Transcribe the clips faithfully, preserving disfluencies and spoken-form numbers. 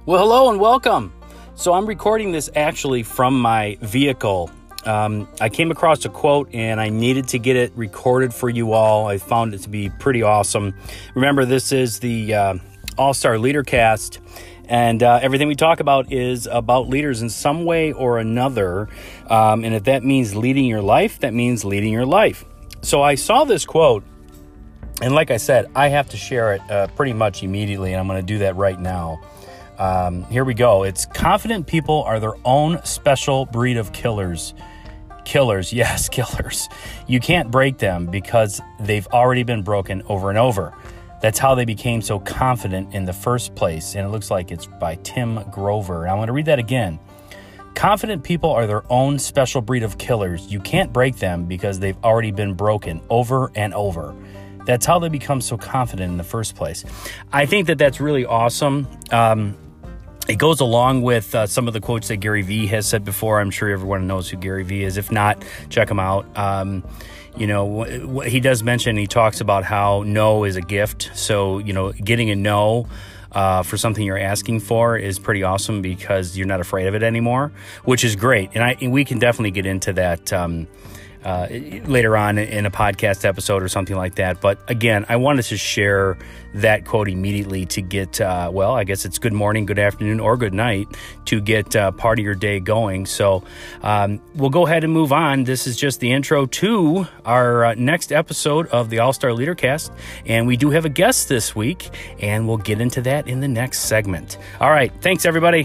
Well, hello and welcome. So I'm recording this actually from my vehicle. Um, I came across a quote and I needed to get it recorded for you all. I found it to be pretty awesome. Remember, this is the uh, All-Star Leadercast, and uh, everything we talk about is about leaders in some way or another. Um, and if that means leading your life, that means leading your life. So I saw this quote, and like I said, I have to share it uh, pretty much immediately, and I'm going to do that right now. Um, here we go. It's confident people are their own special breed of killers. Killers, yes, killers. You can't break them because they've already been broken over and over. That's how they became so confident in the first place. And it looks like it's by Tim Grover. And I'm going to read that again. Confident people are their own special breed of killers. You can't break them because they've already been broken over and over. That's how they become so confident in the first place. I think that that's really awesome. Um, It goes along with uh, some of the quotes that Gary Vee has said before. I'm sure everyone knows who Gary Vee is. If not, check him out. Um, you know, wh- he does mention, he talks about how no is a gift. So, you know, getting a no uh, for something you're asking for is pretty awesome because you're not afraid of it anymore, which is great. And I and we can definitely get into that um Uh, later on in a podcast episode or something like that. But again, I wanted to share that quote immediately to get, uh, well, I guess it's good morning, good afternoon, or good night to get uh, part of your day going. So um, we'll go ahead and move on. This is just the intro to our uh, next episode of the All-Star Leadercast. And we do have a guest this week, and we'll get into that in the next segment. All right. Thanks, everybody.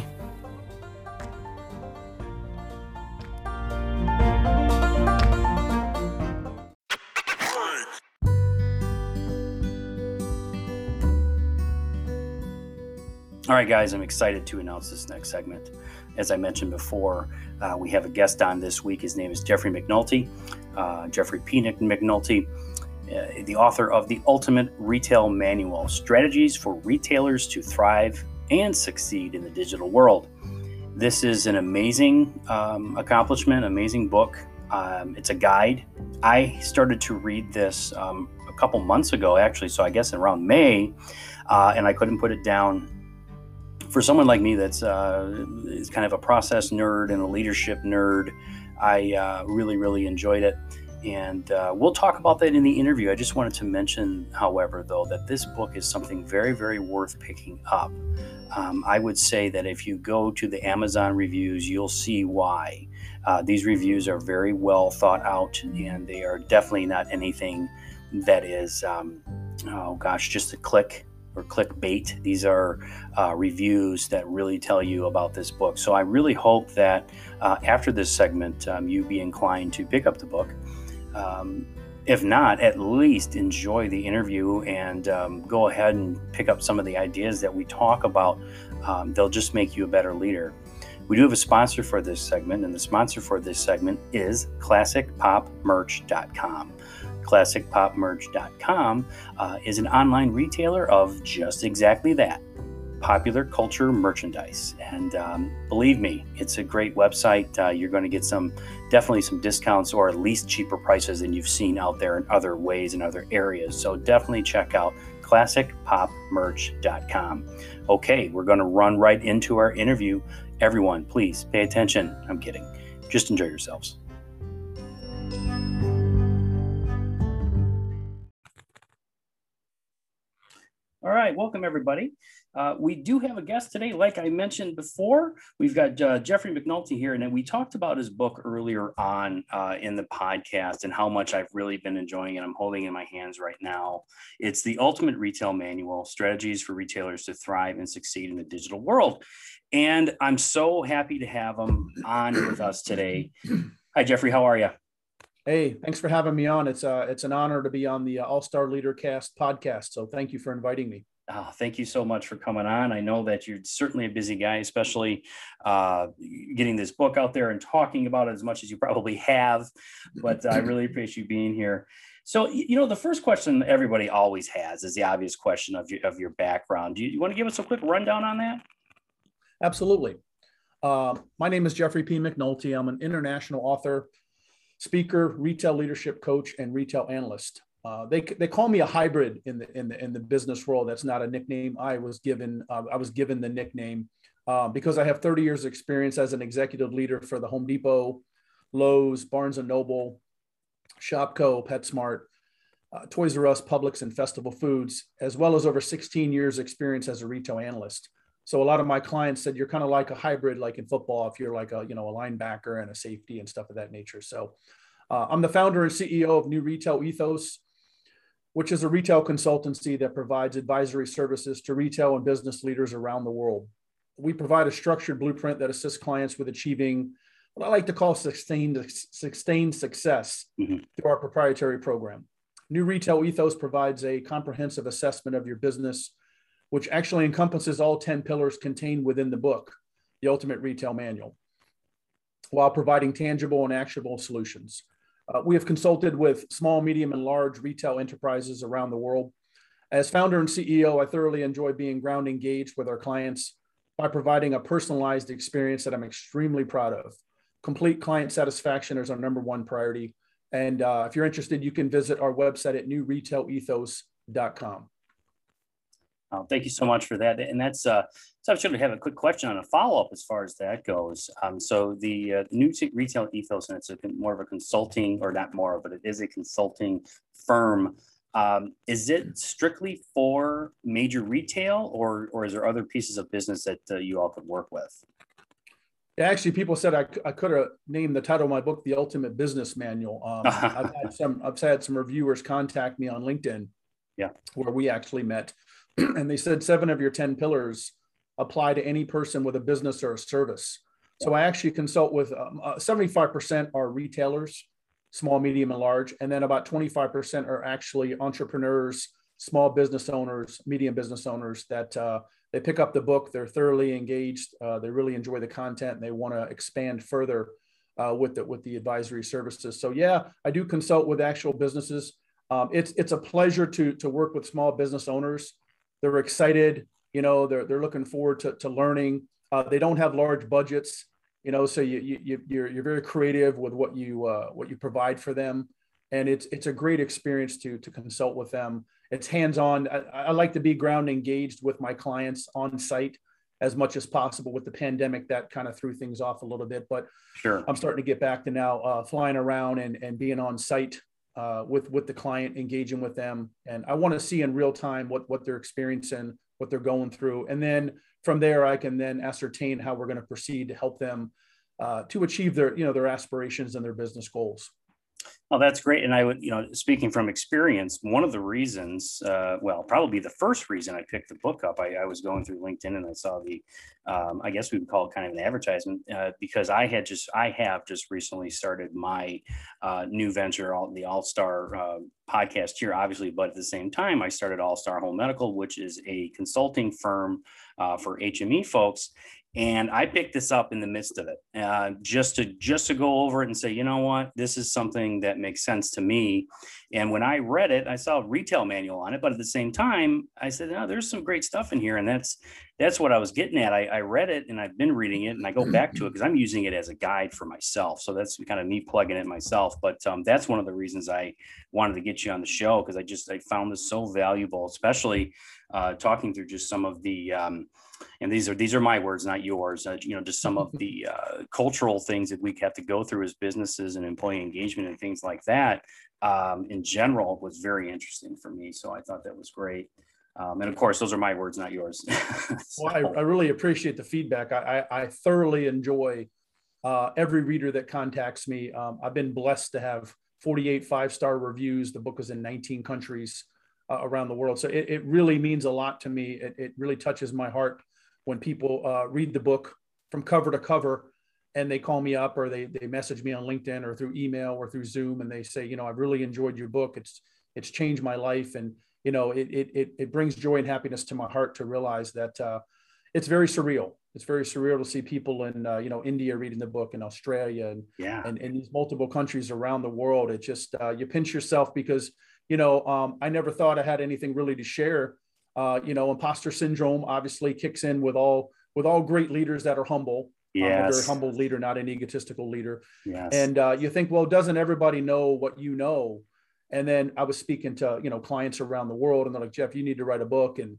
All right, guys, I'm excited to announce this next segment. As I mentioned before, uh, we have a guest on this week. His name is Jeffrey McNulty, uh, Jeffrey P. McNulty, uh, the author of The Ultimate Retail Manual, Strategies for Retailers to Thrive and Succeed in the Digital World. This is an amazing um, accomplishment, amazing book. Um, it's a guide. I started to read this um, a couple months ago, actually, so I guess around May, uh, and I couldn't put it down. For someone like me that's uh, is kind of a process nerd and a leadership nerd, I uh, really, really enjoyed it. And uh, we'll talk about that in the interview. I just wanted to mention, however, though, that this book is something very, very worth picking up. Um, I would say that if you go to the Amazon reviews, you'll see why. Uh, these reviews are very well thought out, and they are definitely not anything that is, um, oh gosh, just a click or clickbait. These are uh, reviews that really tell you about this book. So I really hope that uh, after this segment, um, you be inclined to pick up the book. Um, if not, at least enjoy the interview and um, go ahead and pick up some of the ideas that we talk about. Um, they'll just make you a better leader. We do have a sponsor for this segment, and the sponsor for this segment is classic pop merch dot com. classic pop merch dot com uh, is an online retailer of just exactly that, popular culture merchandise. And um, believe me, it's a great website. Uh, you're going to get some, definitely some discounts, or at least cheaper prices than you've seen out there in other ways in other areas. So definitely check out classic pop merch dot com. Okay, we're going to run right into our interview. Everyone, please pay attention. I'm kidding. Just enjoy yourselves. All right, welcome everybody. Uh, we do have a guest today. Like I mentioned before, we've got uh, Jeffrey McNulty here, and then we talked about his book earlier on uh, in the podcast and how much I've really been enjoying it. I'm holding it in my hands right now. It's The Ultimate Retail Manual, Strategies for Retailers to Thrive and Succeed in the Digital World. And I'm so happy to have him on with us today. Hi, Jeffrey, how are you? Hey, thanks for having me on. It's uh, it's an honor to be on the All-Star Leadercast podcast. So thank you for inviting me. Oh, thank you so much for coming on. I know that you're certainly a busy guy, especially uh, getting this book out there and talking about it as much as you probably have. But I really appreciate you being here. So, you know, the first question everybody always has is the obvious question of your, of your background. Do you, you want to give us a quick rundown on that? Absolutely. Uh, my name is Jeffrey P. McNulty. I'm an international author, speaker, retail leadership coach, and retail analyst. Uh, they they call me a hybrid in the in the in the business world. That's not a nickname I was given. Uh, I was given the nickname Um, because I have thirty years experience as an executive leader for the Home Depot, Lowe's, Barnes and Noble, Shopko, PetSmart, uh, Toys R Us, Publix, and Festival Foods, as well as over sixteen years experience as a retail analyst. So a lot of my clients said you're kind of like a hybrid, like in football, if you're like a, you know, a linebacker and a safety and stuff of that nature. So uh, I'm the founder and C E O of New Retail Ethos, which is a retail consultancy that provides advisory services to retail and business leaders around the world. We provide a structured blueprint that assists clients with achieving what I like to call sustained, sustained success mm-hmm. through our proprietary program. New Retail Ethos provides a comprehensive assessment of your business, which actually encompasses all ten pillars contained within the book, The Ultimate Retail Manual, while providing tangible and actionable solutions. Uh, we have consulted with small, medium, and large retail enterprises around the world. As founder and C E O, I thoroughly enjoy being ground engaged with our clients by providing a personalized experience that I'm extremely proud of. Complete client satisfaction is our number one priority. And uh, if you're interested, you can visit our website at new retail ethos dot com. Oh, thank you so much for that. And that's, uh, so I should have a quick question on a follow-up as far as that goes. Um, so the uh, New Retail Ethos, and it's a, more of a consulting, or not more, but it is a consulting firm. Um, is it strictly for major retail, or, or is there other pieces of business that uh, you all could work with? Yeah, actually, people said I, I could have named the title of my book, The Ultimate Business Manual. Um, I've had some, I've had some reviewers contact me on LinkedIn, yeah, where we actually met. And they said seven of your ten pillars apply to any person with a business or a service. So I actually consult with um, uh, seventy-five percent are retailers, small, medium, and large. And then about twenty-five percent are actually entrepreneurs, small business owners, medium business owners that uh, they pick up the book. They're thoroughly engaged. Uh, they really enjoy the content, and they want to expand further uh, with the, with the advisory services. So yeah, I do consult with actual businesses. Um, it's, it's a pleasure to, to work with small business owners. They're excited, you know, they're, they're looking forward to, to learning. Uh, they don't have large budgets, you know, so you, you, you're, you're very creative with what you, uh, what you provide for them. And it's, it's a great experience to, to consult with them. It's hands-on. I, I like to be ground engaged with my clients on site as much as possible. With the pandemic, that kind of threw things off a little bit, but sure, I'm starting to get back to now uh, flying around and, and being on site Uh, with, with the client, engaging with them. And I want to see in real time what, what they're experiencing, what they're going through. And then from there, I can then ascertain how we're going to proceed to help them uh, to achieve their, you know, their aspirations and their business goals. Oh, that's great. And I would, you know, speaking from experience, one of the reasons, uh, well, probably the first reason I picked the book up, I, I was going through LinkedIn and I saw the, um, I guess we would call it kind of an advertisement, uh, because I had just, I have just recently started my uh, new venture, all, the All-Star uh, podcast here, obviously, but at the same time, I started All-Star Home Medical, which is a consulting firm uh, for H M E folks. And I picked this up in the midst of it, uh, just to just to go over it and say, you know what, this is something that makes sense to me. And when I read it, I saw a retail manual on it, but at the same time, I said, no, there's some great stuff in here, and that's that's what I was getting at. I, I read it, and I've been reading it, and I go back to it because I'm using it as a guide for myself. So that's kind of me plugging it myself. But um, that's one of the reasons I wanted to get you on the show, because I just I found this so valuable, especially uh, talking through just some of the. Um, And these are these are my words, not yours. Uh, you know, just some of the uh, cultural things that we have to go through as businesses and employee engagement and things like that. Um, in general, was very interesting for me. So I thought that was great. Um, and of course, those are my words, not yours. So. Well, I, I really appreciate the feedback. I, I, I thoroughly enjoy uh, every reader that contacts me. Um, I've been blessed to have forty-eight five-star reviews. The book is in nineteen countries uh, around the world. So it, it really means a lot to me. It, it really touches my heart when people uh, read the book from cover to cover and they call me up or they, they message me on LinkedIn or through email or through Zoom. And they say, you know, I've really enjoyed your book. It's, it's changed my life. And, you know, it, it, it brings joy and happiness to my heart to realize that uh, it's very surreal. It's very surreal to see people in, uh, you know, India reading the book, in Australia and, yeah. and, and these multiple countries around the world. It just, uh, you pinch yourself because, you know, um, I never thought I had anything really to share. Uh, you know, imposter syndrome obviously kicks in with all, with all great leaders that are humble. Yes. Um, a very humble leader, not an egotistical leader. Yes. And uh, you think, well, doesn't everybody know what you know? And then I was speaking to, you know, clients around the world and they're like, Jeff, you need to write a book. And,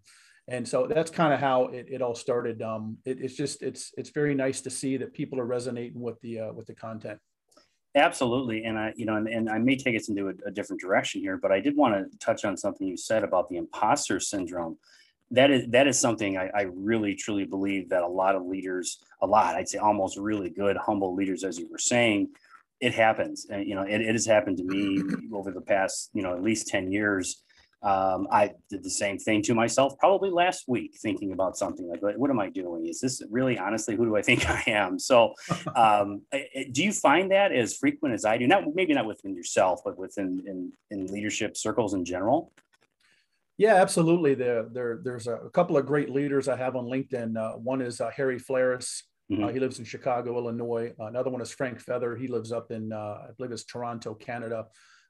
And so that's kind of how it, it all started. Um, it, it's just, it's, it's very nice to see that people are resonating with the, uh, with the content. Absolutely. And I, you know, and, and I may take us into a, a different direction here, but I did want to touch on something you said about the imposter syndrome. That is, that is something I, I really, truly believe that a lot of leaders, a lot, I'd say almost really good, humble leaders, as you were saying, it happens. And, you know, it, it has happened to me over the past, you know, at least ten years. Um, I did the same thing to myself probably last week, thinking about something like, what am I doing? Is this really, honestly, who do I think I am? So um, do you find that as frequent as I do? Not maybe not within yourself, but within in, in leadership circles in general? Yeah, absolutely. There, there, there's a couple of great leaders I have on LinkedIn. Uh, one is uh, Harry Flares. Mm-hmm. Uh, he lives in Chicago, Illinois. Uh, another one is Frank Feather. He lives up in, uh, I believe it's Toronto, Canada.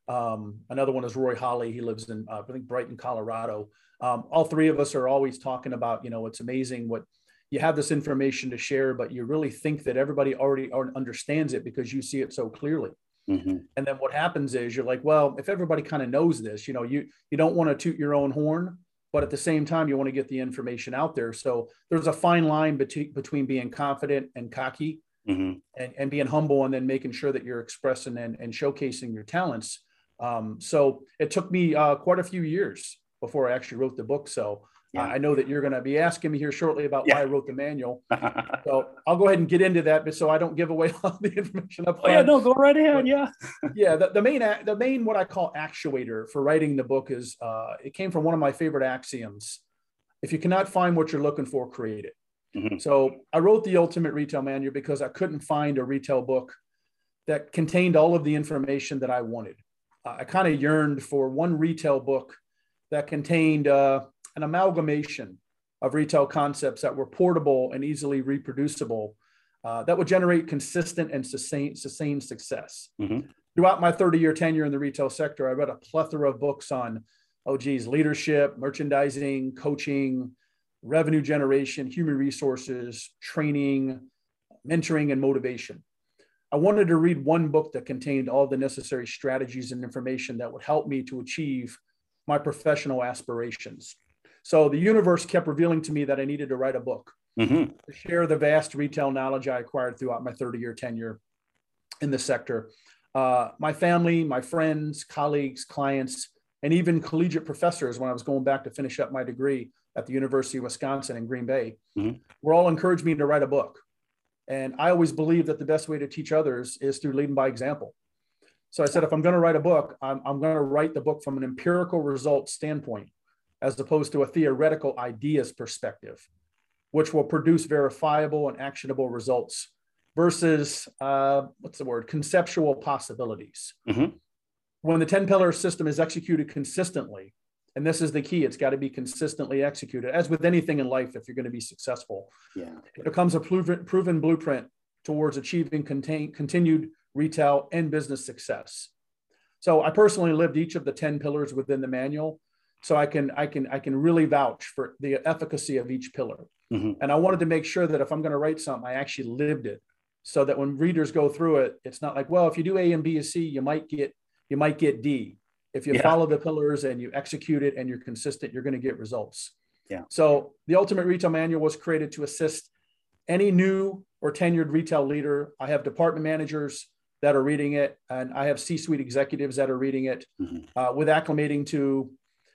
Um, another one is Roy Holly. He lives in, uh, I think, Brighton, Colorado. Um, all three of us are always talking about, you know, it's amazing what you have this information to share, but you really think that everybody already understands it because you see it so clearly. Mm-hmm. And then what happens is you're like, well, if everybody kind of knows this, you know, you, you don't want to toot your own horn, but at the same time, you want to get the information out there. So there's a fine line between, between being confident and cocky, mm-hmm. and, and being humble, and then making sure that you're expressing and, and showcasing your talents. Um, so it took me uh, quite a few years before I actually wrote the book. So yeah. uh, I know that you're going to be asking me here shortly about yeah. why I wrote the manual. So I'll go ahead and get into that, but so I don't give away all the information up front. Oh, yeah, no, go right ahead. But, yeah. yeah. The, the main, the main, what I call actuator for writing the book is, uh, it came from one of my favorite axioms. If you cannot find what you're looking for, create it. Mm-hmm. So I wrote the Ultimate Retail Manual because I couldn't find a retail book that contained all of the information that I wanted. I kind of yearned for one retail book that contained uh, an amalgamation of retail concepts that were portable and easily reproducible, uh, that would generate consistent and sustained, sustained success. Mm-hmm. Throughout my thirty-year tenure in the retail sector, I read a plethora of books on, oh geez, leadership, merchandising, coaching, revenue generation, human resources, training, mentoring, and motivation. I wanted to read one book that contained all the necessary strategies and information that would help me to achieve my professional aspirations. So the universe kept revealing to me that I needed to write a book, mm-hmm. to share the vast retail knowledge I acquired throughout my thirty-year tenure in the sector. Uh, my family, my friends, colleagues, clients, and even collegiate professors, when I was going back to finish up my degree at the University of Wisconsin in Green Bay, mm-hmm. were all encouraged me to write a book. And I always believe that the best way to teach others is through leading by example. So I said, if I'm going to write a book, I'm, I'm going to write the book from an empirical results standpoint, as opposed to a theoretical ideas perspective, which will produce verifiable and actionable results versus, uh, what's the word, conceptual possibilities. Mm-hmm. When the ten pillar system is executed consistently, and this is the key, it's got to be consistently executed. As with anything in life, if you're going to be successful, yeah. it becomes a proven, proven blueprint towards achieving contain, continued retail and business success. So I personally lived each of the ten pillars within the manual. So I can, I can, I can really vouch for the efficacy of each pillar. Mm-hmm. And I wanted to make sure that if I'm going to write something, I actually lived it, so that when readers go through it, it's not like, well, if you do A and B and C, you might get, you might get D. If you yeah. follow the pillars and you execute it and you're consistent, you're going to get results. Yeah. So the Ultimate Retail Manual was created to assist any new or tenured retail leader. I have department managers that are reading it, and I have C-suite executives that are reading it, mm-hmm. uh, with acclimating to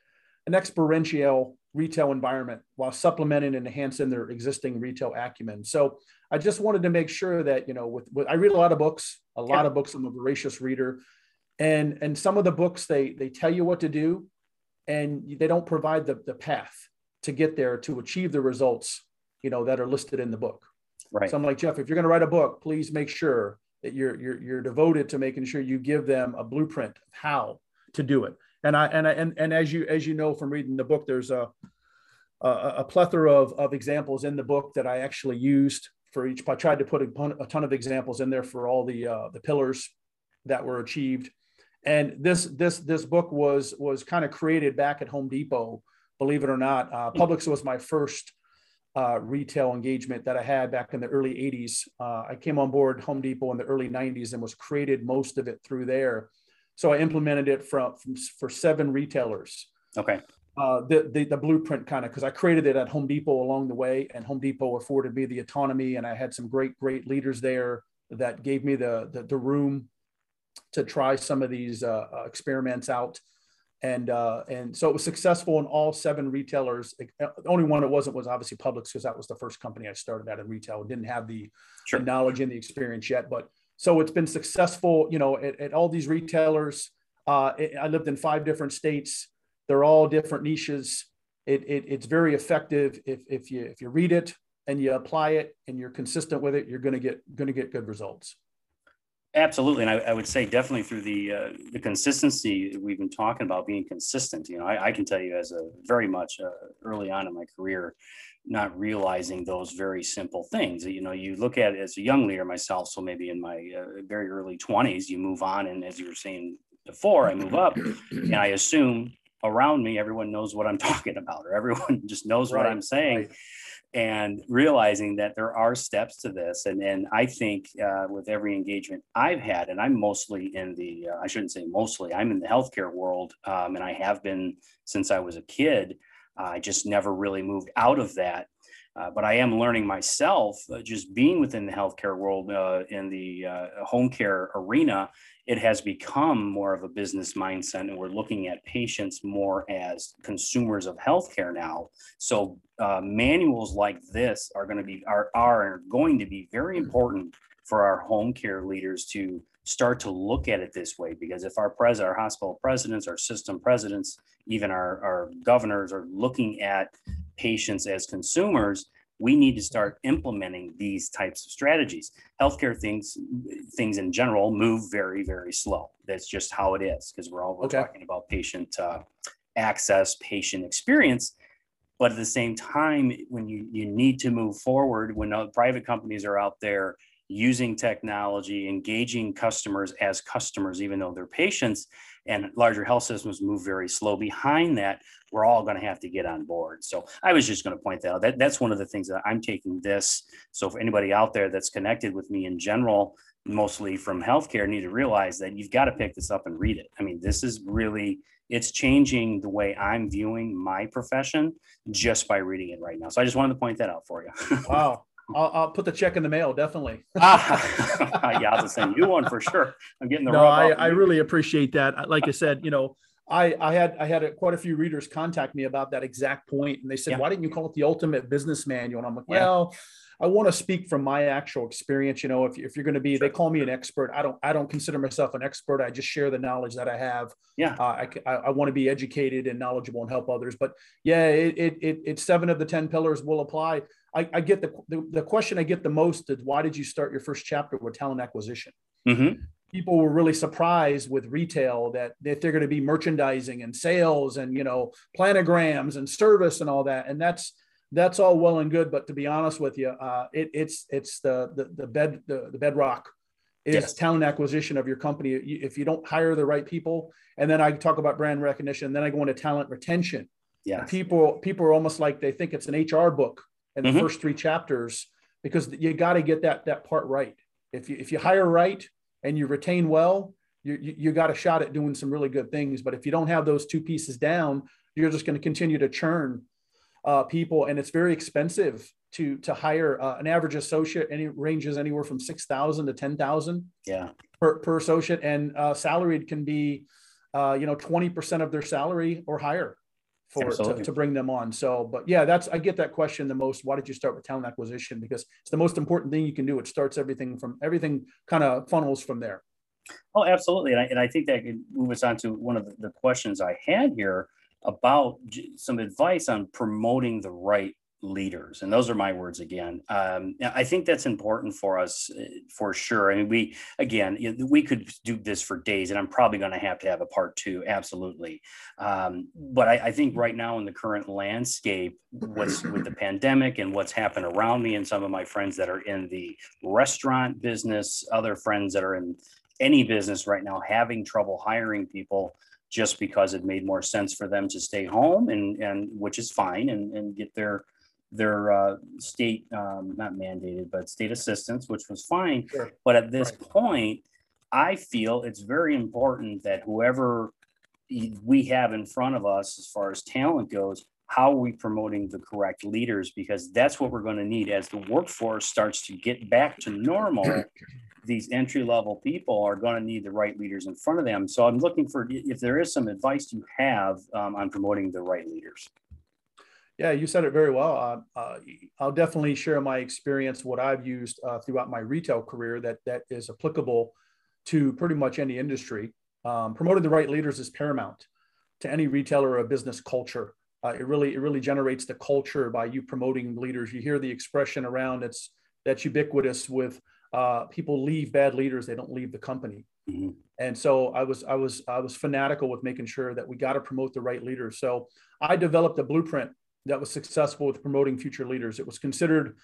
an experiential retail environment while supplementing and enhancing their existing retail acumen. So I just wanted to make sure that, you know, with, with I read a lot of books, a lot yeah. of books. I'm a voracious reader. And, and some of the books, they, they tell you what to do, and they don't provide the, the path to get there to achieve the results, you know, that are listed in the book. Right. So I'm like, Jeff, if you're going to write a book, please make sure that you're, you're, you're devoted to making sure you give them a blueprint of how to do it. And I, and I, and, and as you, as you know, from reading the book, there's a, a, a plethora of, of examples in the book that I actually used for each. I tried to put a, a ton of examples in there for all the, uh, the pillars that were achieved. And this, this, this book was, was kind of created back at Home Depot, believe it or not. uh, Publix was my first uh, retail engagement that I had back in the early eighties. Uh, I came on board Home Depot in the early nineties and was created most of it through there. So I implemented it from, from for seven retailers. Okay. uh, the, the the blueprint kind of, because I created it at Home Depot along the way, and Home Depot afforded me the autonomy, and I had some great great leaders there that gave me the the, the room to try some of these uh, experiments out. And uh, and so it was successful in all seven retailers. The only one it wasn't was obviously Publix, because that was the first company I started at in retail. Didn't have the, sure. the knowledge and the experience yet. But so it's been successful, you know, at, at all these retailers. Uh, it, I lived in five different states. They're all different niches. It, it, it's very effective if, if you if you read it and you apply it and you're consistent with it, you're going to get going to get good results. Absolutely. And I, I would say definitely through the uh, the consistency we've been talking about, being consistent. You know, I, I can tell you as a very much uh, early on in my career, not realizing those very simple things. You know, you look at it as a young leader myself. So maybe in my uh, very early twenties, you move on. And as you were saying before, I move up and I assume around me, everyone knows what I'm talking about, or everyone just knows right, what I'm saying. Right. And realizing that there are steps to this. And, and I think uh, with every engagement I've had, and I'm mostly in the, uh, I shouldn't say mostly, I'm in the healthcare world. Um, and I have been since I was a kid. Uh, I just never really moved out of that. Uh, but I am learning myself, uh, just being within the healthcare world, uh, in the uh, home care arena, it has become more of a business mindset, and we're looking at patients more as consumers of healthcare now. So uh, manuals like this are going to be are are going to be very important for our home care leaders to start to look at it this way. Because if our pres our hospital presidents, our system presidents, even our, our governors are looking at patients as consumers, we need to start implementing these types of strategies. Healthcare things, things in general move very, very slow. That's just how it is, because we're all we're okay. talking about patient uh, access, patient experience. But at the same time, when you, you need to move forward, when uh, private companies are out there using technology, engaging customers as customers, even though they're patients, and larger health systems move very slow behind that, we're all going to have to get on board. So I was just going to point that out. That, that's one of the things that I'm taking this. So for anybody out there that's connected with me in general, mostly from healthcare, need to realize that you've got to pick this up and read it. I mean, this is really, it's changing the way I'm viewing my profession just by reading it right now. So I just wanted to point that out for you. Wow. I'll, I'll put the check in the mail, definitely. ah, yeah, I'll send you one for sure. I'm getting the no. I, I really appreciate that. Like I said, you know, I, I had I had a, quite a few readers contact me about that exact point, and they said, yeah. "Why didn't you call it the Ultimate Business Manual?" And I'm like, yeah. "Well, I want to speak from my actual experience. You know, if, if you're going to be, sure. They call me an expert. I don't I don't consider myself an expert. I just share the knowledge that I have. Yeah, uh, I, I I want to be educated and knowledgeable and help others. But yeah, it it, it it's seven of the ten pillars will apply. I, I get the, the the question I get the most is, why did you start your first chapter with talent acquisition? Mm-hmm. People were really surprised with retail that if they're going to be merchandising and sales and, you know, planograms and service and all that. And that's, that's all well and good. But to be honest with you, uh, it, it's, it's the, the, the bed, the, the bedrock is yes. talent acquisition of your company. If you don't hire the right people, and then I talk about brand recognition, then I go into talent retention. Yeah. People, people are almost like, they think it's an H R book in the mm-hmm. first three chapters, because you got to get that, that part right. If you, if you hire right, and you retain well, you, you, you got a shot at doing some really good things. But if you don't have those two pieces down, you're just going to continue to churn uh, people. And it's very expensive to, to hire uh, an average associate. Any ranges anywhere from six thousand to ten thousand yeah. per, per associate. And uh, salaried can be, uh, you know, twenty percent of their salary or higher for to, to bring them on. So, but yeah, that's, I get that question the most. Why did you start with talent acquisition? Because it's the most important thing you can do. It starts everything from everything kind of funnels from there. Oh, absolutely. And I, and I think that could move us on to one of the questions I had here about some advice on promoting the right leaders. And those are my words again. Um, I think that's important for us for sure. I mean, we, again, we could do this for days, and I'm probably going to have to have a part two. Absolutely. Um, but I, I think right now in the current landscape, what's with the pandemic and what's happened around me and some of my friends that are in the restaurant business, other friends that are in any business right now, having trouble hiring people just because it made more sense for them to stay home, and, and which is fine, and, and get their their uh, state, um, not mandated, but state assistance, which was fine. Sure. But at this right. point, I feel it's very important that whoever we have in front of us as far as talent goes. How are we promoting the correct leaders? Because that's what we're going to need as the workforce starts to get back to normal. These entry-level people are going to need the right leaders in front of them. So I'm looking for, if there is some advice you have um, on promoting the right leaders. Yeah, you said it very well. Uh, uh, I'll definitely share my experience, what I've used uh, throughout my retail career that that is applicable to pretty much any industry. Um, promoting the right leaders is paramount to any retailer or a business culture. Uh, it really, it really generates the culture by you promoting leaders. You hear the expression around, it's that's ubiquitous with uh, people leave bad leaders, they don't leave the company. Mm-hmm. And so I was, I was, I was fanatical with making sure that we got to promote the right leaders. So I developed a blueprint that was successful with promoting future leaders. It was considered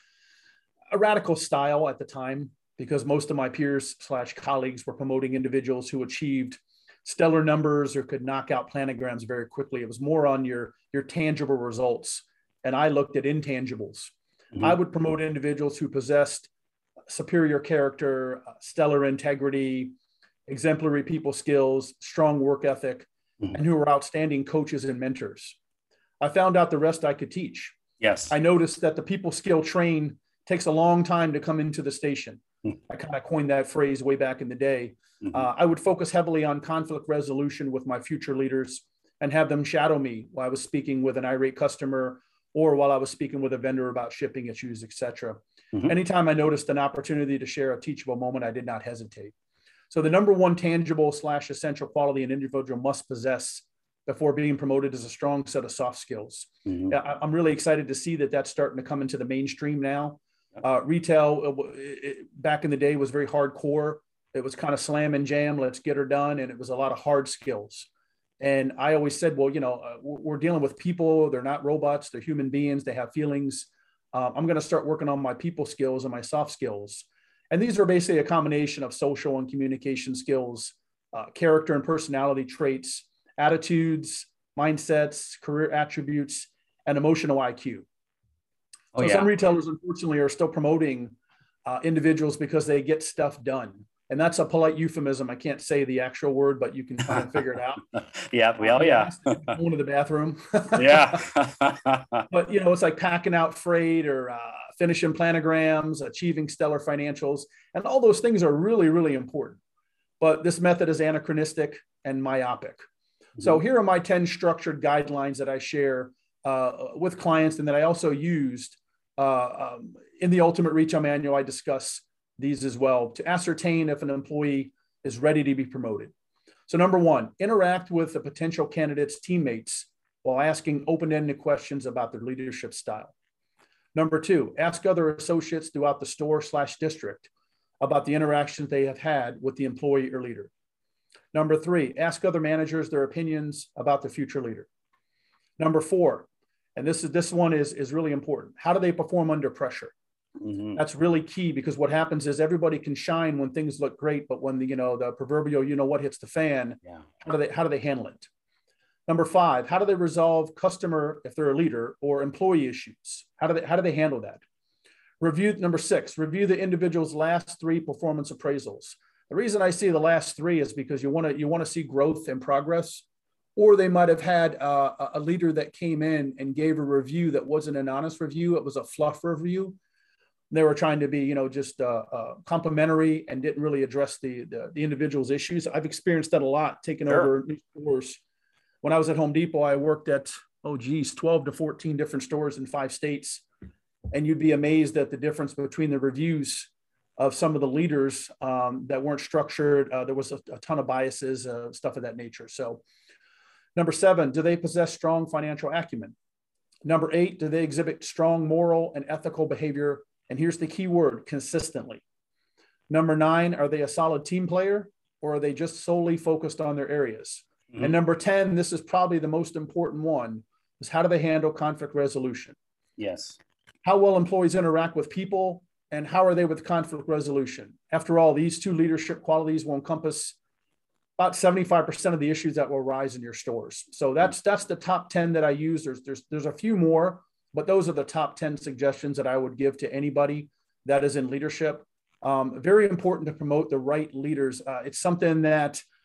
a radical style at the time because most of my peers slash colleagues were promoting individuals who achieved stellar numbers or could knock out planograms very quickly. It was more on your, your tangible results. And I looked at intangibles. Mm-hmm. I would promote individuals who possessed superior character, uh, stellar integrity, exemplary people skills, strong work ethic, mm-hmm. and who were outstanding coaches and mentors. I found out the rest I could teach. Yes. I noticed that the people skill train takes a long time to come into the station. Mm-hmm. I kind of coined that phrase way back in the day. Mm-hmm. Uh, I would focus heavily on conflict resolution with my future leaders and have them shadow me while I was speaking with an irate customer or while I was speaking with a vendor about shipping issues, et cetera. Mm-hmm. Anytime I noticed an opportunity to share a teachable moment, I did not hesitate. So the number one tangible slash essential quality an individual must possess before being promoted is a strong set of soft skills. Mm-hmm. I, I'm really excited to see that that's starting to come into the mainstream now. Uh, retail it, it, back in the day was very hardcore. It was kind of slam and jam, let's get her done. And it was a lot of hard skills. And I always said, well, you know, uh, we're dealing with people. They're not robots. They're human beings. They have feelings. Uh, I'm going to start working on my people skills and my soft skills. And these are basically a combination of social and communication skills, uh, character and personality traits, attitudes, mindsets, career attributes, and emotional I Q. So oh, yeah. Some retailers, unfortunately, are still promoting uh, individuals because they get stuff done. And that's a polite euphemism. I can't say the actual word, but you can kind of figure it out. Yeah, well, yeah. Going to the bathroom. Yeah. But, you know, it's like packing out freight or uh, finishing planograms, achieving stellar financials. And all those things are really, really important. But this method is anachronistic and myopic. Mm-hmm. So here are my ten structured guidelines that I share uh, with clients and that I also used uh, um, in the Ultimate Retail Manual. I discuss these as well to ascertain if an employee is ready to be promoted. So number one, interact with the potential candidate's teammates while asking open-ended questions about their leadership style. Number two, ask other associates throughout the store slash district about the interactions they have had with the employee or leader. Number three, ask other managers their opinions about the future leader. Number four, and this is this one is, is really important. How do they perform under pressure? Mm-hmm. That's really key because what happens is everybody can shine when things look great, but when the, you know, the proverbial, you know what hits the fan, yeah. how do they, how do they handle it? Number five, how do they resolve customer, if they're a leader, or employee issues? How do they, how do they handle that? Review, number six, review the individual's last three performance appraisals. The reason I see the last three is because you want to, you want to see growth and progress, or they might have had uh, a leader that came in and gave a review that wasn't an honest review. It was a fluff review. They were trying to be, you know, just uh, uh, complimentary and didn't really address the, the, the individual's issues. I've experienced that a lot, taking sure. over new stores. When I was at Home Depot, I worked at, oh geez, twelve to fourteen different stores in five states. And you'd be amazed at the difference between the reviews of some of the leaders um, that weren't structured. Uh, there was a, a ton of biases, uh, stuff of that nature. So number seven, do they possess strong financial acumen? Number eight, do they exhibit strong moral and ethical behavior? And here's the key word, consistently. Number nine, are they a solid team player or are they just solely focused on their areas? Mm-hmm. And number ten, this is probably the most important one, is how do they handle conflict resolution? Yes. How well employees interact with people and how are they with conflict resolution? After all, these two leadership qualities will encompass about seventy-five percent of the issues that will arise in your stores. So that's, that's the top ten that I use. There's, there's, there's a few more, but those are the top ten suggestions that I would give to anybody that is in leadership. Um, very important to promote the right leaders. Uh, it's something that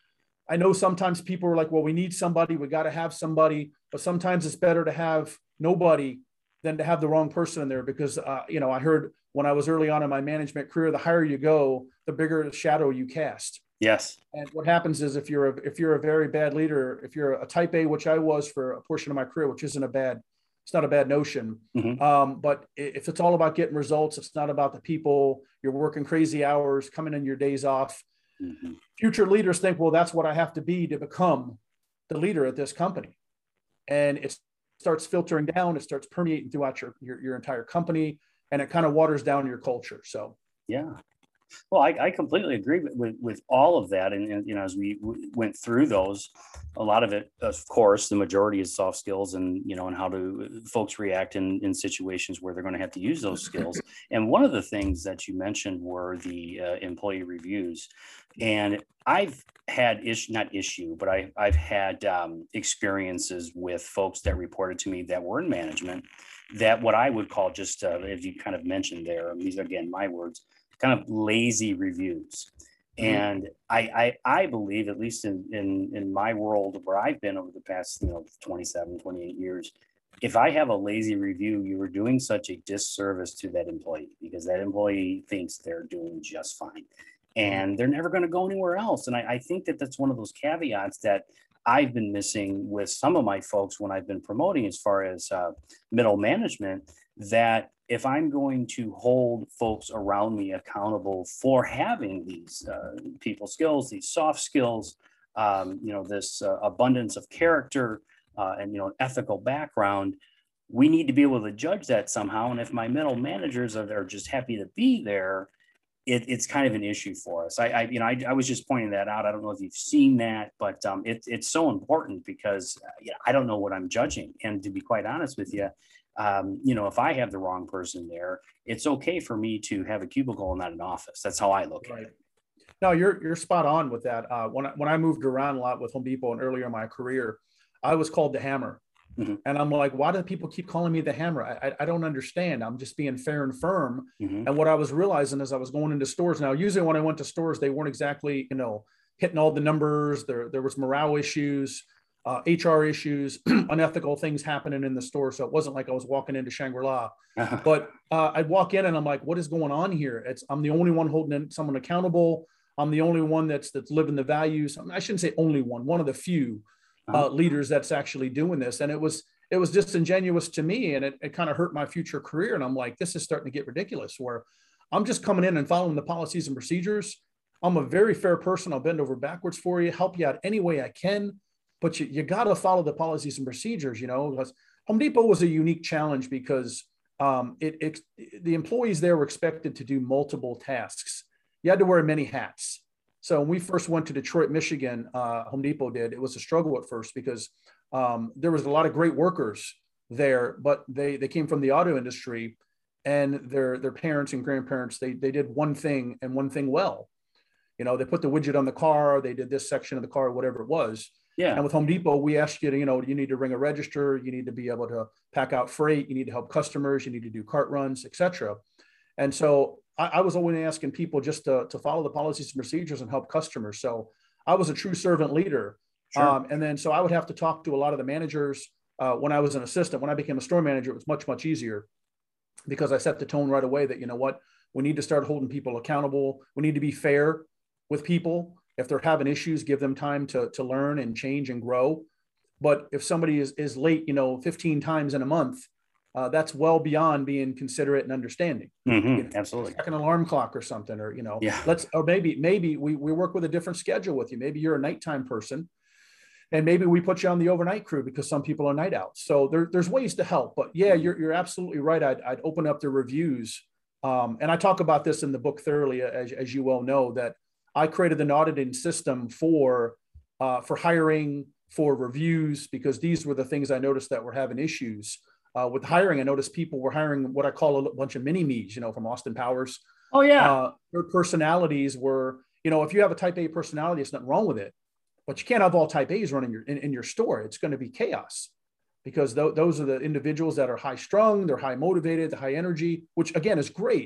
I know sometimes people are like, well, we need somebody, we got to have somebody, but sometimes it's better to have nobody than to have the wrong person in there because, uh, you know, I heard when I was early on in my management career, the higher you go, the bigger the shadow you cast. Yes. And what happens is if you're a, if you're a very bad leader, if you're a type A, which I was for a portion of my career, which isn't a bad, it's not a bad notion. Mm-hmm. Um, but if it's all about getting results, it's not about the people, you're working crazy hours, coming in your days off. Mm-hmm. Future leaders think, well, that's what I have to be to become the leader at this company. And it starts filtering down, it starts permeating throughout your, your, your entire company, and it kind of waters down your culture. So, yeah. Well, I, I completely agree with, with, with all of that. And, and, you know, as we w- went through those, a lot of it, of course, the majority is soft skills and, you know, and how do folks react in, in situations where they're going to have to use those skills. And one of the things that you mentioned were the uh, employee reviews. And I've had issue, not issue, but I, I've had um, experiences with folks that reported to me that were in management that what I would call just, uh, as you kind of mentioned there, these are, again, my words, kind of lazy reviews. Mm-hmm. And I, I I believe, at least in, in in my world where I've been over the past, you know, twenty-seven, twenty-eight years, if I have a lazy review, you are doing such a disservice to that employee because that employee thinks they're doing just fine and they're never going to go anywhere else. And I, I think that that's one of those caveats that I've been missing with some of my folks when I've been promoting as far as uh, middle management, that if I'm going to hold folks around me accountable for having these uh, people skills, these soft skills, um, you know, this uh, abundance of character uh, and, you know, an ethical background, we need to be able to judge that somehow. And if my middle managers are, are just happy to be there, it, it's kind of an issue for us. I, I you know, I, I was just pointing that out. I don't know if you've seen that, but um, it, it's so important because uh, you know, I don't know what I'm judging. And to be quite honest with you, Um, you know, if I have the wrong person there, it's okay for me to have a cubicle and not an office. That's how I look right. at it. No, you're you're spot on with that. Uh, when I, when I moved around a lot with Home Depot and earlier in my career, I was called the Hammer, mm-hmm. and I'm like, why do people keep calling me the Hammer? I, I I don't understand. I'm just being fair and firm. Mm-hmm. And what I was realizing as I was going into stores. Now, usually when I went to stores, they weren't exactly, you know, hitting all the numbers. There there was morale issues. Uh, H R issues, unethical things happening in the store. So it wasn't like I was walking into Shangri-La, uh-huh. but uh, I'd walk in and I'm like, what is going on here? It's, I'm the only one holding someone accountable. I'm the only one that's, that's living the values. I, mean, I shouldn't say only one, one of the few uh, uh-huh. leaders that's actually doing this. And it was, it was disingenuous to me. And it, it kind of hurt my future career. And I'm like, this is starting to get ridiculous where I'm just coming in and following the policies and procedures. I'm a very fair person. I'll bend over backwards for you, help you out any way I can. But you, you got to follow the policies and procedures, you know. Home Depot was a unique challenge because um, it, it the employees there were expected to do multiple tasks. You had to wear many hats. So when we first went to Detroit, Michigan, uh, Home Depot did, it was a struggle at first because um, there was a lot of great workers there, but they they came from the auto industry, and their their parents and grandparents, they they did one thing and one thing well. You know, they put the widget on the car, they did this section of the car, whatever it was. Yeah. And with Home Depot, we ask you to, you know, you need to ring a register, you need to be able to pack out freight, you need to help customers, you need to do cart runs, et cetera. And so I, I was always asking people just to, to follow the policies and procedures and help customers. So I was a true servant leader. Sure. Um, and then so I would have to talk to a lot of the managers uh, when I was an assistant. When I became a store manager, it was much, much easier because I set the tone right away that, you know what, we need to start holding people accountable. We need to be fair with people. If they're having issues, give them time to, to learn and change and grow. But if somebody is, is late, you know, fifteen times in a month, uh, that's well beyond being considerate and understanding. Mm-hmm, you know, absolutely. Like an alarm clock or something, or, you know, yeah. let's, or maybe, maybe we, we work with a different schedule with you. Maybe you're a nighttime person and maybe we put you on the overnight crew because some people are night owls. So there, there's ways to help, but yeah, you're, you're absolutely right. I'd, I'd open up the reviews. Um, and I talk about this in the book thoroughly, as, as you well know, that I created an auditing system for uh, for hiring, for reviews, because these were the things I noticed that were having issues. Uh, with hiring, I noticed people were hiring what I call a bunch of mini-me's, you know, from Austin Powers. Oh, yeah. Uh, their personalities were, you know, if you have a type A personality, there's nothing wrong with it. But you can't have all type A's running your, in, in your store. It's going to be chaos because th- those are the individuals that are high strung, they're high motivated, the high energy, which again is great.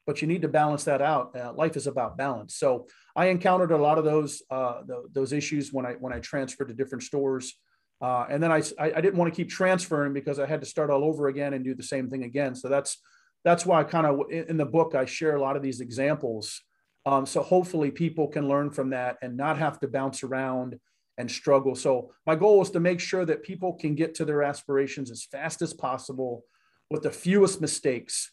but you need to balance that out. Uh, life is about balance. So I encountered a lot of those uh, the, those issues when I when I transferred to different stores, uh, and then I I didn't want to keep transferring because I had to start all over again and do the same thing again. So that's that's why I kind of in the book I share a lot of these examples. Um, so hopefully people can learn from that and not have to bounce around and struggle. So my goal is to make sure that people can get to their aspirations as fast as possible with the fewest mistakes.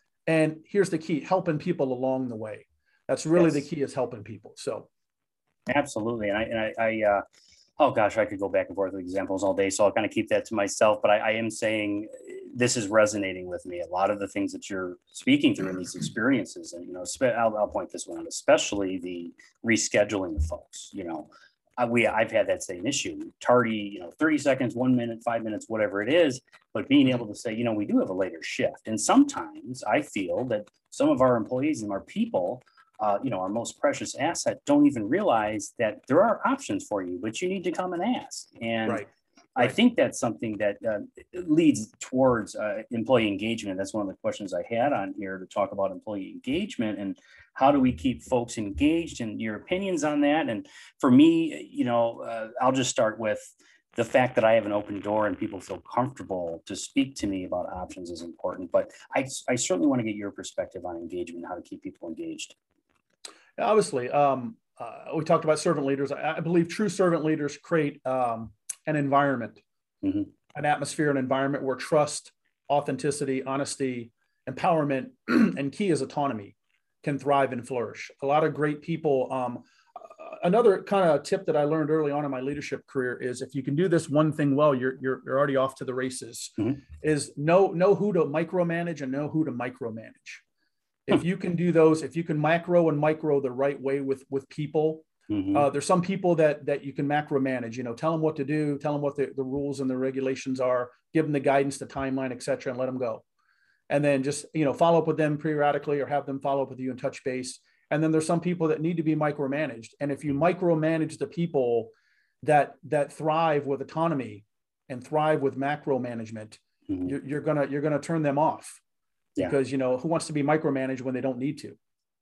And here's the key, helping people along the way. That's really yes. the key, is helping people. So. Absolutely. And I, and I, I uh, oh gosh, I could go back and forth with examples all day. So I'll kind of keep that to myself, but I, I am saying this is resonating with me. A lot of the things that you're speaking through in these experiences, and, you know, I'll, I'll point this one out, especially the rescheduling of folks, you know, I, we, I've had that same issue, tardy, you know, thirty seconds, one minute, five minutes, whatever it is, but being able to say, you know, we do have a later shift. And sometimes I feel that some of our employees and our people, uh, you know, our most precious asset, don't even realize that there are options for you, but you need to come and ask. And right. I right. think that's something that uh, leads towards uh, employee engagement. That's one of the questions I had on here to talk about employee engagement and how do we keep folks engaged, and your opinions on that. And for me, you know, uh, I'll just start with the fact that I have an open door and people feel comfortable to speak to me about options is important. But I, I certainly want to get your perspective on engagement and how to keep people engaged. Obviously, um, uh, we talked about servant leaders. I, I believe true servant leaders create um, an environment, mm-hmm. an atmosphere, an environment where trust, authenticity, honesty, empowerment, and key is autonomy can thrive and flourish. A lot of great people. Um, another kind of tip that I learned early on in my leadership career is if you can do this one thing well, you're you're, you're already off to the races. Mm-hmm. Is know know who to micromanage and know who to micromanage. If you can do those, if you can macro and micro the right way with with people, mm-hmm. uh, there's some people that that you can macro manage. You know, tell them what to do, tell them what the, the rules and the regulations are, give them the guidance, the timeline, et cetera, and let them go. And then just, you know, follow up with them periodically or have them follow up with you and touch base. And then there's some people that need to be micromanaged. And if you micromanage the people that that thrive with autonomy and thrive with macro management, mm-hmm. you're, you're gonna you're gonna turn them off. Because, you know, who wants to be micromanaged when they don't need to?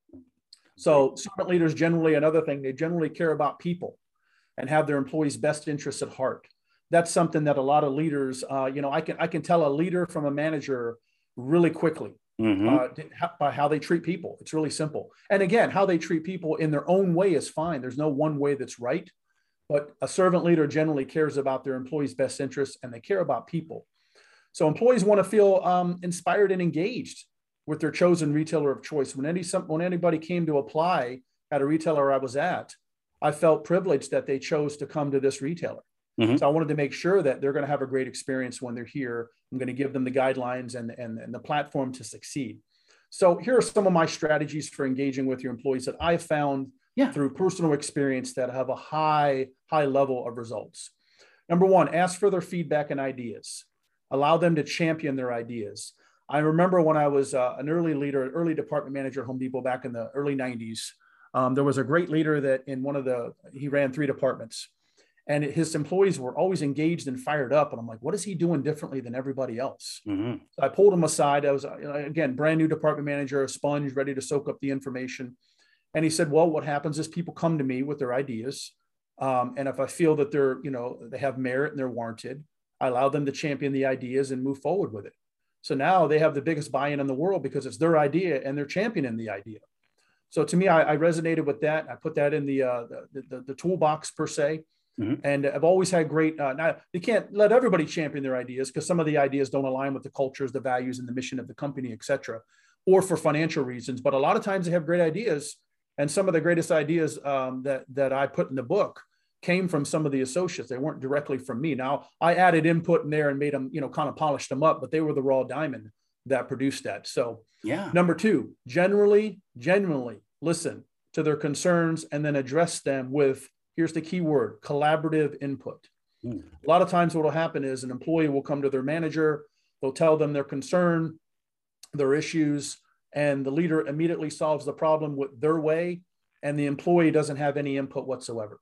So servant leaders generally, another thing, they generally care about people and have their employees' best interests at heart. That's something that a lot of leaders, uh, you know, I can I can tell a leader from a manager really quickly mm-hmm. uh, by how they treat people. It's really simple. And again, how they treat people in their own way is fine. There's no one way that's right. But a servant leader generally cares about their employees' best interests, and they care about people. So employees want to feel um, inspired and engaged with their chosen retailer of choice. When any some, when anybody came to apply at a retailer I was at, I felt privileged that they chose to come to this retailer. Mm-hmm. So I wanted to make sure that they're going to have a great experience when they're here. I'm going to give them the guidelines and, and, and the platform to succeed. So here are some of my strategies for engaging with your employees that I found yeah. through personal experience that have a high, high level of results. Number one, ask for their feedback and ideas. Allow them to champion their ideas. I remember when I was uh, an early leader, an early department manager at Home Depot back in the early nineties, um, there was a great leader that in one of the, he ran three departments, and his employees were always engaged and fired up. And I'm like, what is he doing differently than everybody else? Mm-hmm. So I pulled him aside. I was, you know, again, brand new department manager, a sponge, ready to soak up the information. And he said, well, what happens is people come to me with their ideas. Um, and if I feel that they're, you know, they have merit and they're warranted, I allow them to champion the ideas and move forward with it. So now they have the biggest buy-in in the world because it's their idea and they're championing the idea. So to me, I, I resonated with that. I put that in the uh, the, the, the toolbox per se. Mm-hmm. And I've always had great, uh, now you can't let everybody champion their ideas because some of the ideas don't align with the cultures, the values, and the mission of the company, et cetera, or for financial reasons. But a lot of times they have great ideas. And some of the greatest ideas um, that, that I put in the book came from some of the associates. They weren't directly from me. Now I added input in there and made them, you know, kind of polished them up, but they were the raw diamond that produced that. So yeah. Number two, generally, genuinely listen to their concerns and then address them with, here's the key word, collaborative input. Mm. A lot of times what will happen is an employee will come to their manager, they'll tell them their concern, their issues, and the leader immediately solves the problem with their way, and the employee doesn't have any input whatsoever.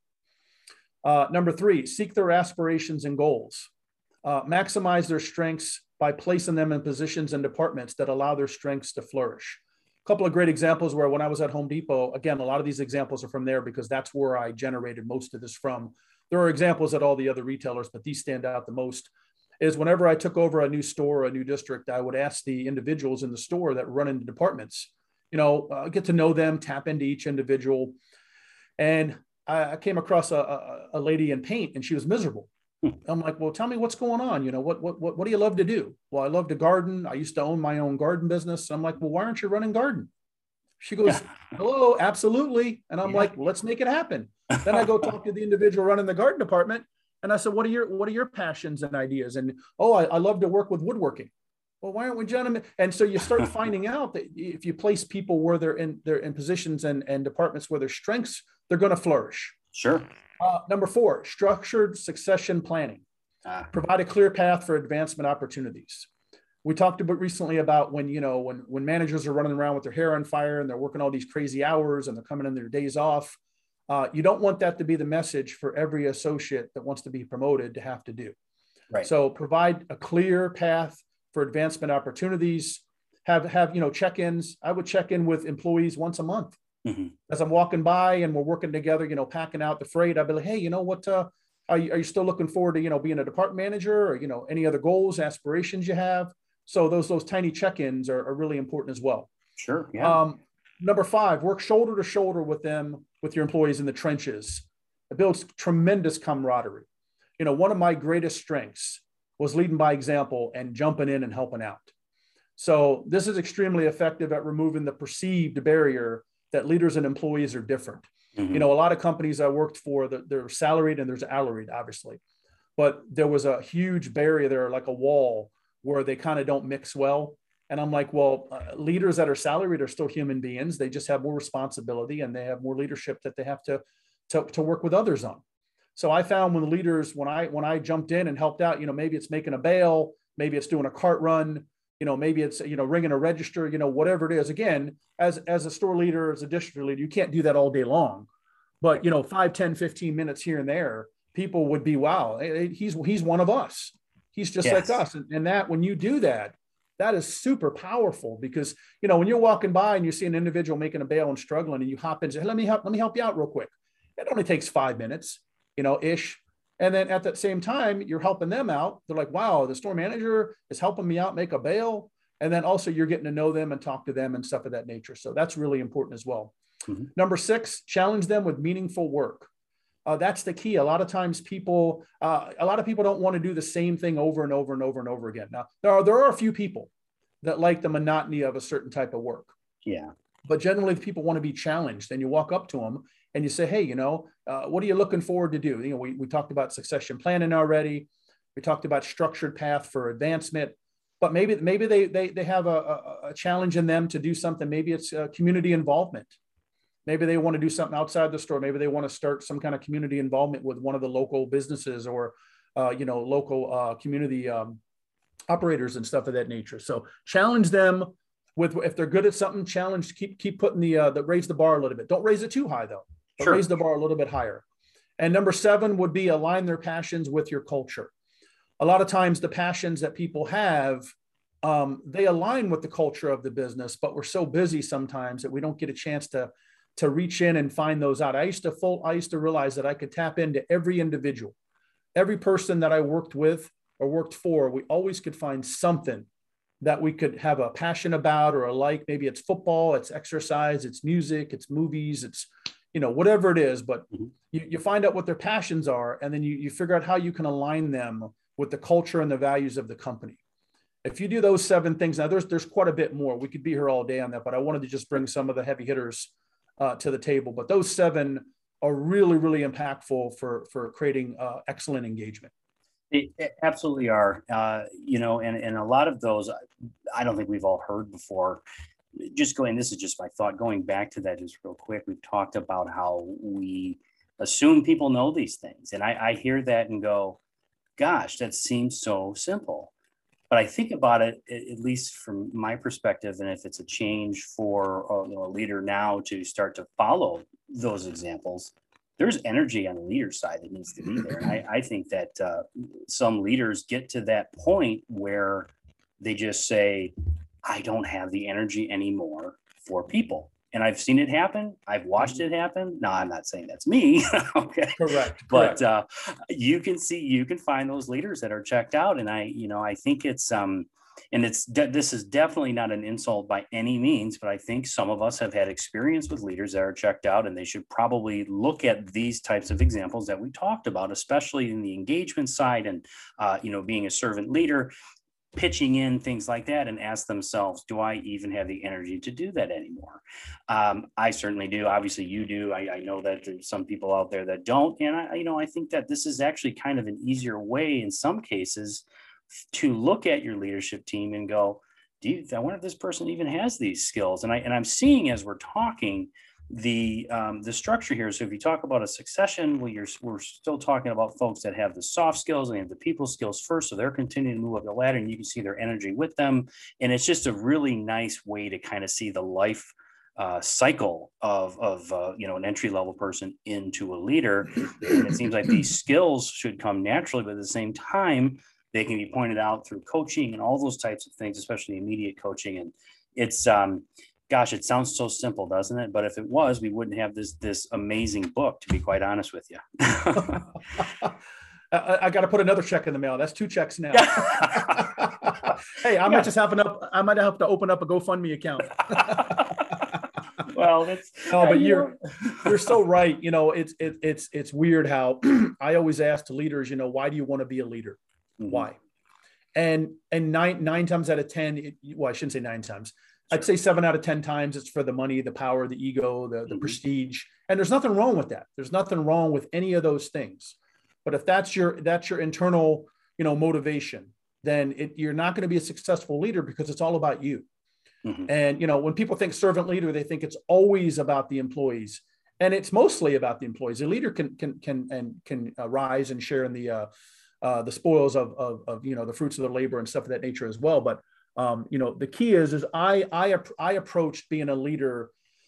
Uh, number three, seek their aspirations and goals. Uh, maximize their strengths by placing them in positions and departments that allow their strengths to flourish. couple of great examples where when I was at Home Depot, again, a lot of these examples are from there because that's where I generated most of this from. There are examples at all the other retailers, but these stand out the most. Is whenever I took over a new store or a new district, I would ask the individuals in the store that run into departments, you know, uh, get to know them, tap into each individual. And I, I came across a, a, a lady in paint and she was miserable. I'm like, well, tell me what's going on. You know, what, what, what, what do you love to do? Well, I love to garden. I used to own my own garden business. I'm like, well, why aren't you running garden? She goes, hello, absolutely. And I'm yeah. like, well, let's make it happen. Then I go talk to the individual running the garden department. And I said, what are your, what are your passions and ideas? And, oh, I, I love to work with woodworking. Well, why aren't we gentlemen? And so you start finding out that if you place people where they're in, they're in positions and, and departments where their strengths, they're going to flourish. Sure. Uh, number four, structured succession planning. Ah. Provide a clear path for advancement opportunities. We talked about recently about when, you know, when, when managers are running around with their hair on fire and they're working all these crazy hours and they're coming in their days off. Uh, you don't want that to be the message for every associate that wants to be promoted to have to do. Right. So provide a clear path for advancement opportunities. Have, have, you know, check-ins. I would check in with employees once a month. Mm-hmm. As I'm walking by and we're working together, you know, packing out the freight, I'd be like, hey, you know what, uh, are you, are you still looking forward to, you know, being a department manager or, you know, any other goals, aspirations you have? So those, those tiny check-ins are, are really important as well. Sure. Yeah. Um, number five, work shoulder to shoulder with them, with your employees in the trenches. It builds tremendous camaraderie. You know, one of my greatest strengths was leading by example and jumping in and helping out. So this is extremely effective at removing the perceived barrier that leaders and employees are different. Mm-hmm. You know, a lot of companies I worked for, that they're salaried and there's houraried, obviously, but there was a huge barrier there, like a wall where they kind of don't mix well. And I'm like, well, uh, leaders that are salaried are still human beings. They just have more responsibility and they have more leadership that they have to, to, to work with others on. So I found when the leaders, when I, when I jumped in and helped out, you know, maybe it's making a bale, maybe it's doing a cart run, you know, maybe it's, you know, ringing a register, you know, whatever it is. Again, as, as a store leader, as a district leader, you can't do that all day long, but, you know, five, ten, fifteen minutes here and there, people would be, wow, he's, he's one of us. He's just yes. like us. And, and that, when you do that, that is super powerful because, you know, when you're walking by and you see an individual making a bale and struggling and you hop in and say, hey, let me help, let me help you out real quick. It only takes five minutes, you know, ish. And then at that same time, you're helping them out. They're like, wow, the store manager is helping me out make a bale. And then also you're getting to know them and talk to them and stuff of that nature. So that's really important as well. Mm-hmm. Number six, challenge them with meaningful work. Uh, that's the key. A lot of times people, uh, a lot of people don't want to do the same thing over and over and over and over again. Now, there are, there are a few people that like the monotony of a certain type of work. Yeah. But generally people want to be challenged, and you walk up to them and you say, hey, you know, uh, what are you looking forward to do? You know, we, we talked about succession planning already. We talked about structured path for advancement, but maybe, maybe they, they, they have a, a, a challenge in them to do something. Maybe it's uh, community involvement. Maybe they want to do something outside the store. Maybe they want to start some kind of community involvement with one of the local businesses or, uh, you know, local uh, community um, operators and stuff of that nature. So challenge them with, if they're good at something, challenge, keep, keep putting the, uh, the raise the bar a little bit. Don't raise it too high though, but sure. raise the bar a little bit higher. And number seven would be align their passions with your culture. A lot of times the passions that people have, um, they align with the culture of the business, but we're so busy sometimes that we don't get a chance to to reach in and find those out. I used to full, I used to realize that I could tap into every individual, every person that I worked with or worked for. We always could find something that we could have a passion about or a like. Maybe it's football, it's exercise, it's music, it's movies, it's, you know, whatever it is, but mm-hmm. you, you find out what their passions are, and then you, you figure out how you can align them with the culture and the values of the company. If you do those seven things, now there's, there's quite a bit more. We could be here all day on that, but I wanted to just bring some of the heavy hitters Uh, to the table, but those seven are really, really impactful for for creating uh, excellent engagement. They absolutely are, uh, you know, and and a lot of those, I don't think we've all heard before. Just going, this is just my thought. Going back to that, just real quick, we've talked about how we assume people know these things, and I, I hear that and go, "Gosh, that seems so simple." But I think about it, at least from my perspective, and if it's a change for a, you know, a leader now to start to follow those examples, there's energy on the leader side that needs to be there. And I, I think that uh, some leaders get to that point where they just say, I don't have the energy anymore for people. And I've seen it happen. I've watched it happen. No, I'm not saying that's me. Okay. Correct. But Correct. Uh, you can see, you can find those leaders that are checked out. And I, you know, I think it's, um, and it's, de- this is definitely not an insult by any means, but I think some of us have had experience with leaders that are checked out, and they should probably look at these types of examples that we talked about, especially in the engagement side and, uh, you know, being a servant leader, pitching in, things like that, and ask themselves, do I even have the energy to do that anymore? Um, I certainly do. Obviously you do. I, I know that there's some people out there that don't. And I, you know, I think that this is actually kind of an easier way in some cases to look at your leadership team and go, do you, I wonder if this person even has these skills? And I, and I'm seeing as we're talking, the um, the structure here. So if you talk about a succession, well, you're, we're still talking about folks that have the soft skills and have the people skills first. So they're continuing to move up the ladder, and you can see their energy with them. And it's just a really nice way to kind of see the life uh, cycle of, of uh, you know, an entry level person into a leader. And it seems like these skills should come naturally, but at the same time, they can be pointed out through coaching and all those types of things, especially immediate coaching. And it's, um, gosh, it sounds so simple, doesn't it? But if it was, we wouldn't have this this amazing book, to be quite honest with you. I, I got to put another check in the mail. That's two checks now. Hey, I might yeah. just have enough. I might have to open up a GoFundMe account. Well, that's no, but you're you're so right. You know, it's it, it's it's weird how I always ask leaders, you know, why do you want to be a leader? Mm-hmm. Why? And and nine nine times out of ten, it, well, I shouldn't say nine times. Sure. I'd say seven out of ten times it's for the money, the power, the ego, the, the mm-hmm. prestige. And there's nothing wrong with that. There's nothing wrong with any of those things. But if that's your that's your internal, you know, motivation, then it, you're not going to be a successful leader, because it's all about you. Mm-hmm. And, you know, when people think servant leader, they think it's always about the employees. And it's mostly about the employees. A leader can can can and can uh, rise and share in the uh, uh, the spoils of, of of you know the fruits of their labor and stuff of that nature as well. But Um, you know, the key is, is I, I, I approached being a leader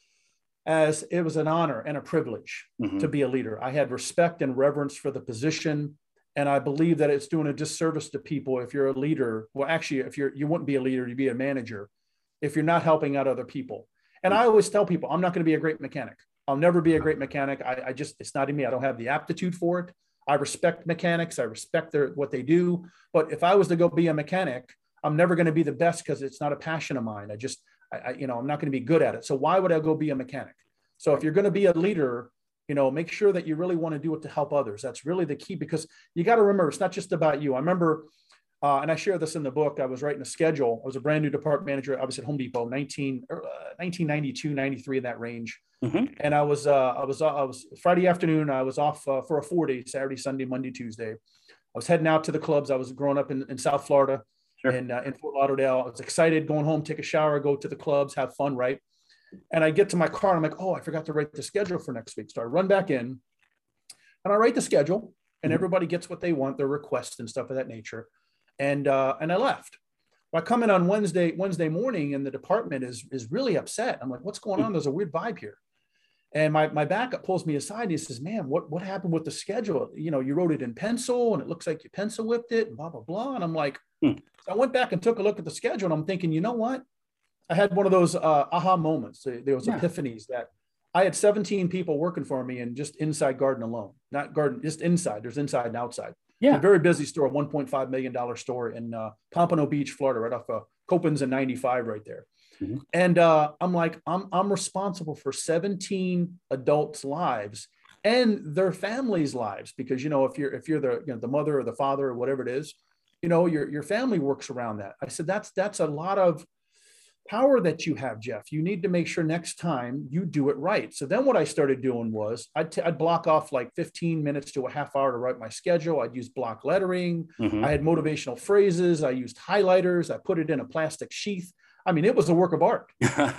as it was an honor and a privilege mm-hmm. to be a leader. I had respect and reverence for the position. And I believe that it's doing a disservice to people if you're a leader. Well, actually, if you're, you wouldn't be a leader, you'd be a manager if you're not helping out other people. And mm-hmm. I always tell people, I'm not going to be a great mechanic. I'll never be a great mechanic. I, I just, it's not in me. I don't have the aptitude for it. I respect mechanics. I respect their, what they do. But if I was to go be a mechanic, I'm never going to be the best, because it's not a passion of mine. I just, I, I, you know, I'm not going to be good at it. So why would I go be a mechanic? So if you're going to be a leader, you know, make sure that you really want to do it to help others. That's really the key, because you got to remember, it's not just about you. I remember, uh, and I share this in the book, I was writing a schedule. I was a brand new department manager. I was at Home Depot, nineteen, uh, nineteen ninety-two, ninety-three, in that range. Mm-hmm. And I was, uh, I was, uh, I was Friday afternoon. I was off uh, for a four day, Saturday, Sunday, Monday, Tuesday. I was heading out to the clubs. I was growing up in, in South Florida. Sure. In, uh, in Fort Lauderdale. I was excited, going home, take a shower, go to the clubs, have fun, right? And I get to my car and I'm like, oh, I forgot to write the schedule for next week. So I run back in and I write the schedule, and mm-hmm. everybody gets what they want, their requests and stuff of that nature. And uh, and I left. Well, I come in on Wednesday, Wednesday morning, and the department is, is really upset. I'm like, what's going on? There's a weird vibe here. And my, my backup pulls me aside and he says, man, what, what happened with the schedule? You know, you wrote it in pencil and it looks like you pencil whipped it and blah, blah, blah. And I'm like, hmm. So I went back and took a look at the schedule, and I'm thinking, you know what? I had one of those uh, aha moments. There was yeah. epiphanies that I had seventeen people working for me, and just inside garden alone, not garden, just inside. There's inside and outside. Yeah. It's a very busy store, one point five million dollars store in uh, Pompano Beach, Florida, right off of Copans and ninety-five right there. Mm-hmm. And uh, I'm like, I'm, I'm responsible for seventeen adults' lives and their families' lives, because, you know, if you're, if you're the, you know, the mother or the father or whatever it is, you know, your, your family works around that. I said, that's, that's a lot of power that you have, Jeff. You need to make sure next time you do it right. So then what I started doing was I'd, t- I'd block off like fifteen minutes to a half hour to write my schedule. I'd use block lettering. Mm-hmm. I had motivational phrases. I used highlighters. I put it in a plastic sheath. I mean, it was a work of art.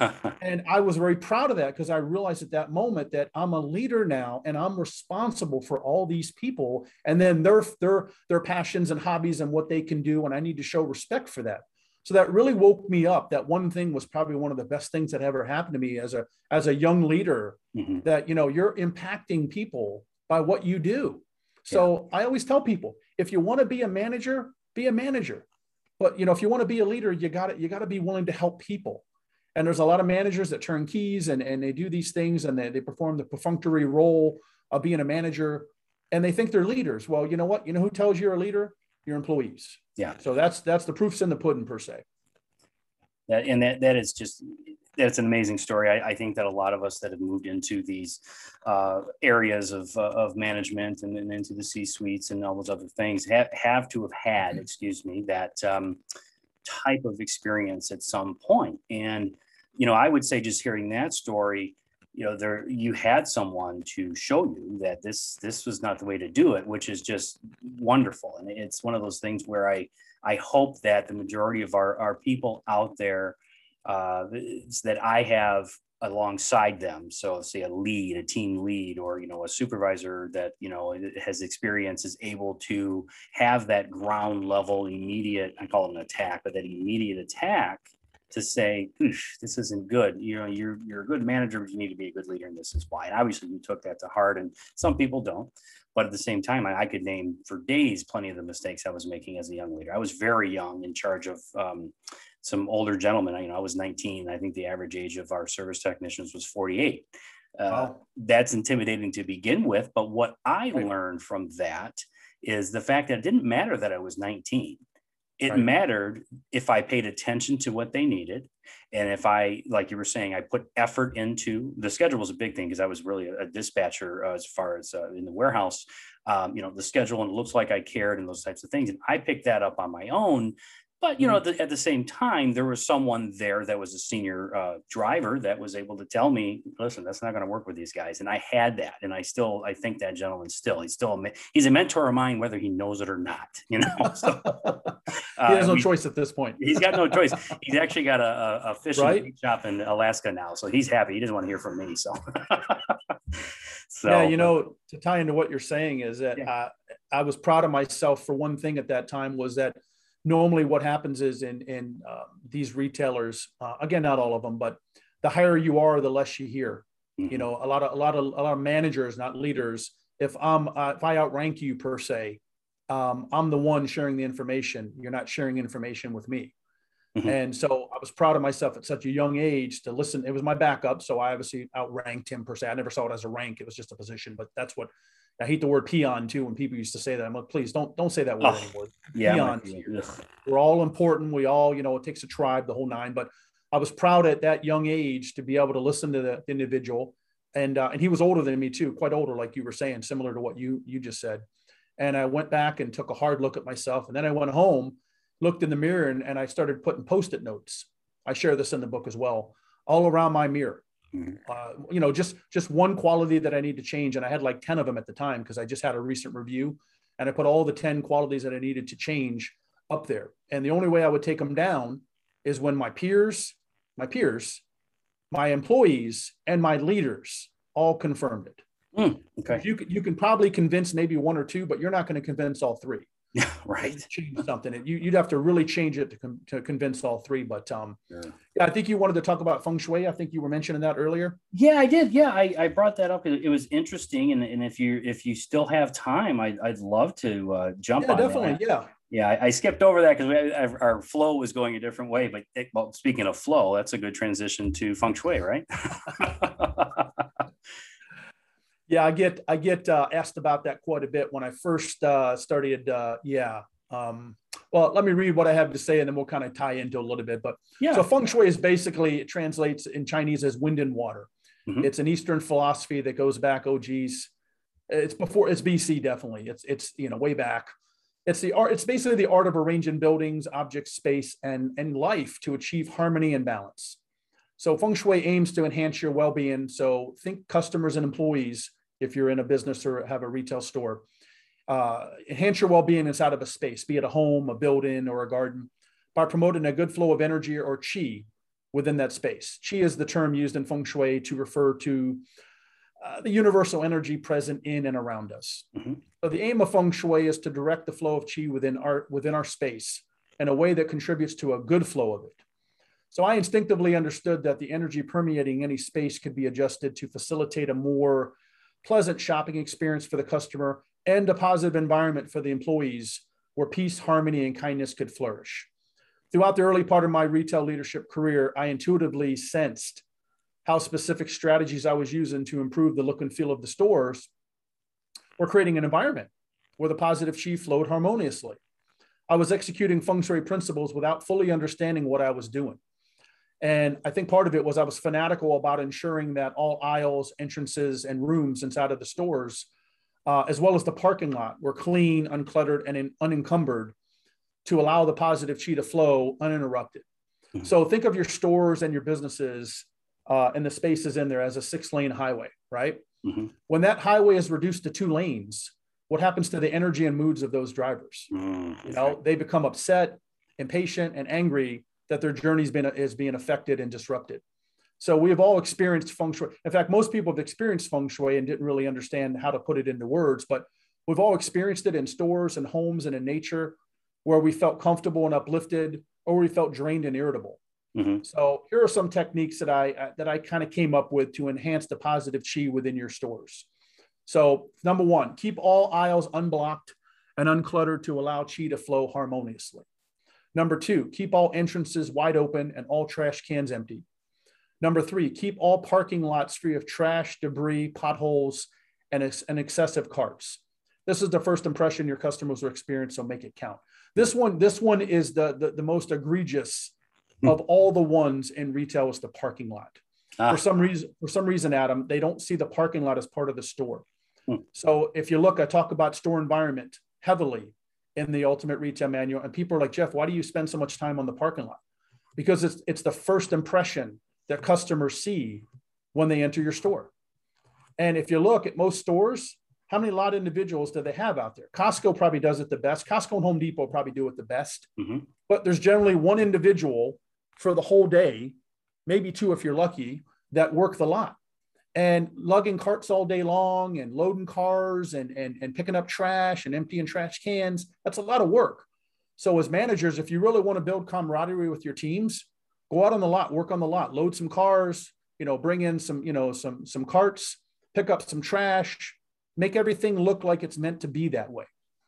And I was very proud of that, because I realized at that moment that I'm a leader now, and I'm responsible for all these people, and then their, their, their passions and hobbies and what they can do. And I need to show respect for that. So that really woke me up. That one thing was probably one of the best things that ever happened to me as a, as a young leader, mm-hmm. that, you know, you're impacting people by what you do. So yeah. I always tell people, if you want to be a manager, be a manager. But, you know, if you want to be a leader, you got to, you got to be willing to help people. And there's a lot of managers that turn keys and, and they do these things and they, they perform the perfunctory role of being a manager and they think they're leaders. Well, you know what? You know who tells you're a leader? Your employees. Yeah. So that's that's the proof's in the pudding per se. That, and that that is just, that's an amazing story. I, I think that a lot of us that have moved into these uh, areas of, uh, of management and, and into the C-suites and all those other things have, have to have had, excuse me, that um, type of experience at some point. And, you know, I would say just hearing that story, you know, there, you had someone to show you that this, this was not the way to do it, which is just wonderful. And it's one of those things where I, I hope that the majority of our, our people out there uh, that I have alongside them. So say a lead, a team lead, or, you know, a supervisor that, you know, has experience is able to have that ground level immediate, I call it an attack, but that immediate attack to say, this isn't good. You know, you're, you're a good manager, but you need to be a good leader. And this is why. And obviously you took that to heart and some people don't, but at the same time, I, I could name for days, plenty of the mistakes I was making as a young leader. I was very young, in charge of um, some older gentlemen. I, you know, I was nineteen. I think the average age of our service technicians was forty-eight. Uh, wow. That's intimidating to begin with. But what I right. learned from that is the fact that it didn't matter that I was nineteen. It right. mattered if I paid attention to what they needed. And if I, like you were saying, I put effort into the schedule was a big thing because I was really a, a dispatcher uh, as far as uh, in the warehouse, um, you know, the schedule, and it looks like I cared and those types of things. And I picked that up on my own. But, you know, the, at the same time, there was someone there that was a senior uh, driver that was able to tell me, listen, that's not going to work with these guys. And I had that. And I still, I think that gentleman still, he's still, a, he's a mentor of mine, whether he knows it or not, you know. So, uh, he has no we, choice at this point. He's got no choice. He's actually got a, a fishing right? shop in Alaska now. So he's happy. He doesn't want to hear from me. So, so yeah, you know, to tie into what you're saying is that yeah. uh, I was proud of myself for one thing at that time was that normally what happens is in, in uh, these retailers, uh, again, not all of them, but the higher you are, the less you hear. Mm-hmm. You know, a lot of, a lot of, a lot of managers, not leaders. If I'm, uh, if I outrank you per se, um, I'm the one sharing the information. You're not sharing information with me. Mm-hmm. And so I was proud of myself at such a young age to listen. It was my backup. So I obviously outranked him per se. I never saw it as a rank. It was just a position, but that's what, I hate the word peon too. When people used to say that, I'm like, please don't, don't say that word oh, anymore. Yeah, Peons. We're all important. We all, you know, it takes a tribe, the whole nine, but I was proud at that young age to be able to listen to the individual. And, uh, and he was older than me too, quite older, like you were saying, similar to what you, you just said. And I went back and took a hard look at myself. And then I went home, looked in the mirror, and, and I started putting Post-it notes. I share this in the book as well, all around my mirror. Uh, you know, just just one quality that I need to change. And I had like ten of them at the time because I just had a recent review and I put all the ten qualities that I needed to change up there. And the only way I would take them down is when my peers, my peers, my employees, and my leaders all confirmed it. Mm, okay. You can, you can probably convince maybe one or two, but you're not going to convince all three. Yeah, right. Change something. You, you'd have to really change it to, com- to convince all three. But um, sure. yeah, I think you wanted to talk about feng shui. I think you were mentioning that earlier. Yeah, I did. Yeah, I, I brought that up. It, it was interesting, and, and if you if you still have time, I, I'd love to uh, jump yeah, on definitely. that. Yeah, yeah. I, I skipped over that because our flow was going a different way. But it, well, speaking of flow, that's a good transition to feng shui, right? Yeah, I get I get uh, asked about that quite a bit when I first uh, started. Uh, yeah. Um, well, let me read what I have to say, and then we'll kind of tie into a little bit. But yeah, so feng shui is basically, it translates in Chinese as wind and water. Mm-hmm. It's an Eastern philosophy that goes back. Oh, geez, it's before it's B C. Definitely, it's it's you know way back. It's the art. It's basically the art of arranging buildings, objects, space, and and life to achieve harmony and balance. So feng shui aims to enhance your well-being. So think customers and employees. If you're in a business or have a retail store, uh, enhance your well-being inside of a space, be it a home, a building, or a garden, by promoting a good flow of energy or qi within that space. Qi is the term used in feng shui to refer to uh, the universal energy present in and around us. Mm-hmm. So the aim of feng shui is to direct the flow of qi within our, within our space in a way that contributes to a good flow of it. So I instinctively understood that the energy permeating any space could be adjusted to facilitate a more pleasant shopping experience for the customer and a positive environment for the employees where peace, harmony, and kindness could flourish. Throughout the early part of my retail leadership career, I intuitively sensed how specific strategies I was using to improve the look and feel of the stores were creating an environment where the positive chi flowed harmoniously. I was executing feng shui principles without fully understanding what I was doing. And I think part of it was I was fanatical about ensuring that all aisles, entrances, and rooms inside of the stores, uh, as well as the parking lot, were clean, uncluttered, and in, unencumbered to allow the positive chi to flow uninterrupted. Mm-hmm. So think of your stores and your businesses uh, and the spaces in there as a six-lane highway, right? Mm-hmm. When that highway is reduced to two lanes, what happens to the energy and moods of those drivers? Mm-hmm. You know, they become upset, impatient, and angry that their journey's been is being affected and disrupted. So we have all experienced feng shui. In fact, most people have experienced feng shui and didn't really understand how to put it into words, but we've all experienced it in stores and homes and in nature where we felt comfortable and uplifted, or we felt drained and irritable. Mm-hmm. So here are some techniques that I that I kind of came up with to enhance the positive chi within your stores. So number one, keep all aisles unblocked and uncluttered to allow chi to flow harmoniously. Number two, keep all entrances wide open and all trash cans empty. Number three, keep all parking lots free of trash, debris, potholes, and, ex- and excessive carts. This is the first impression your customers will experience, so make it count. This one, this one is the, the, the most egregious of all the ones in retail is the parking lot. Ah. For some reason, for some reason, Adam, they don't see the parking lot as part of the store. Hmm. So if you look, I talk about store environment heavily in the Ultimate Retail Manual, and people are like, Jeff, why do you spend so much time on the parking lot? Because it's it's the first impression that customers see when they enter your store. And if you look at most stores, how many lot individuals do they have out there? Costco probably does it the best. Costco and Home Depot probably do it the best. Mm-hmm. But there's generally one individual for the whole day, maybe two if you're lucky, that work the lot. And lugging carts all day long and loading cars and, and, and picking up trash and emptying trash cans, that's a lot of work. So as managers, if you really want to build camaraderie with your teams, go out on the lot, work on the lot, load some cars, you know, bring in some, you know, some, some carts, pick up some trash, make everything look like it's meant to be that way.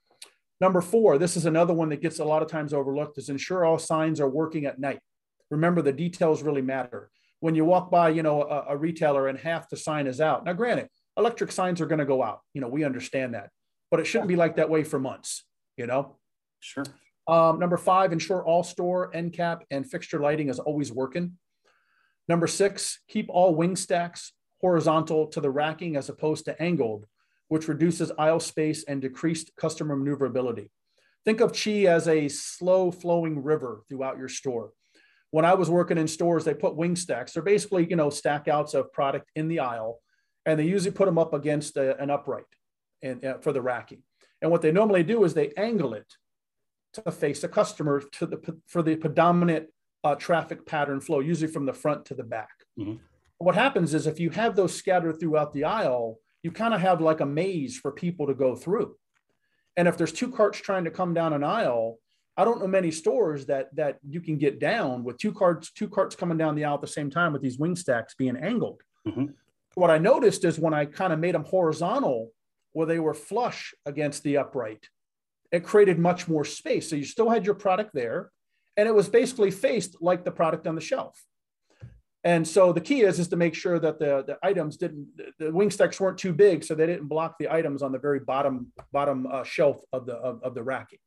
Number four, this is another one that gets a lot of times overlooked, is ensure all signs are working at night. Remember, the details really matter. When you walk by, you know, a, a retailer and half the sign is out. Now, granted, electric signs are going to go out. You know, we understand that, but it shouldn't be like that way for months, you know? Sure. Um, number five, ensure all store end cap and fixture lighting is always working. Number six, keep all wing stacks horizontal to the racking as opposed to angled, which reduces aisle space and decreased customer maneuverability. Think of chi as a slow flowing river throughout your store. When I was working in stores, they put wing stacks. They're basically, you know, stack outs of product in the aisle, and they usually put them up against a, an upright and, uh, for the racking. And what they normally do is they angle it to face the customer to the for the predominant uh, traffic pattern flow, usually from the front to the back. Mm-hmm. What happens is if you have those scattered throughout the aisle, you kind of have like a maze for people to go through. And if there's two carts trying to come down an aisle, I don't know many stores that that you can get down with two carts, two carts coming down the aisle at the same time with these wing stacks being angled. Mm-hmm. What I noticed is when I kind of made them horizontal, where they were flush against the upright, it created much more space. So you still had your product there, and it was basically faced like the product on the shelf. And so the key is, is to make sure that the, the items didn't, the wing stacks weren't too big, so they didn't block the items on the very bottom, bottom uh, shelf of the, of, of the racking.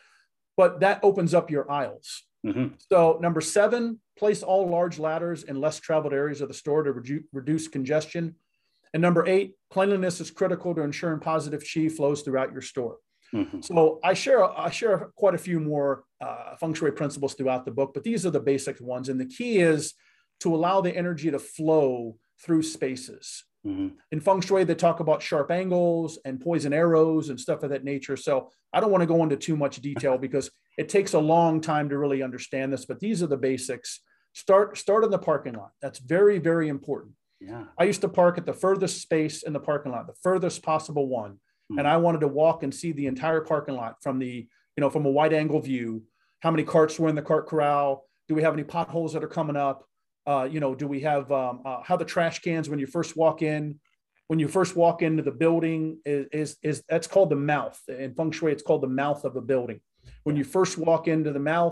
But that opens up your aisles. Mm-hmm. So number seven, place all large ladders in less traveled areas of the store to redu- reduce congestion. And number eight, cleanliness is critical to ensuring positive chi flows throughout your store. Mm-hmm. So I share, I share quite a few more uh, feng shui principles throughout the book, but these are the basic ones. And the key is to allow the energy to flow through spaces. Mm-hmm. In feng shui, they talk about sharp angles and poison arrows and stuff of that nature. So I don't want to go into too much detail because it takes a long time to really understand this, but these are the basics. Start, start in the parking lot. That's very, very important. Yeah. I used to park at the furthest space in the parking lot, the furthest possible one. Mm-hmm. And I wanted to walk and see the entire parking lot from the, you know, from a wide angle view. How many carts were in the cart corral? Do we have any potholes that are coming up? Uh, you know, do we have um, uh, how the trash cans when you first walk in, when you first walk into the building is, is, is that's called the mouth. In feng shui, it's called the mouth of a building. When you first walk into the mouth,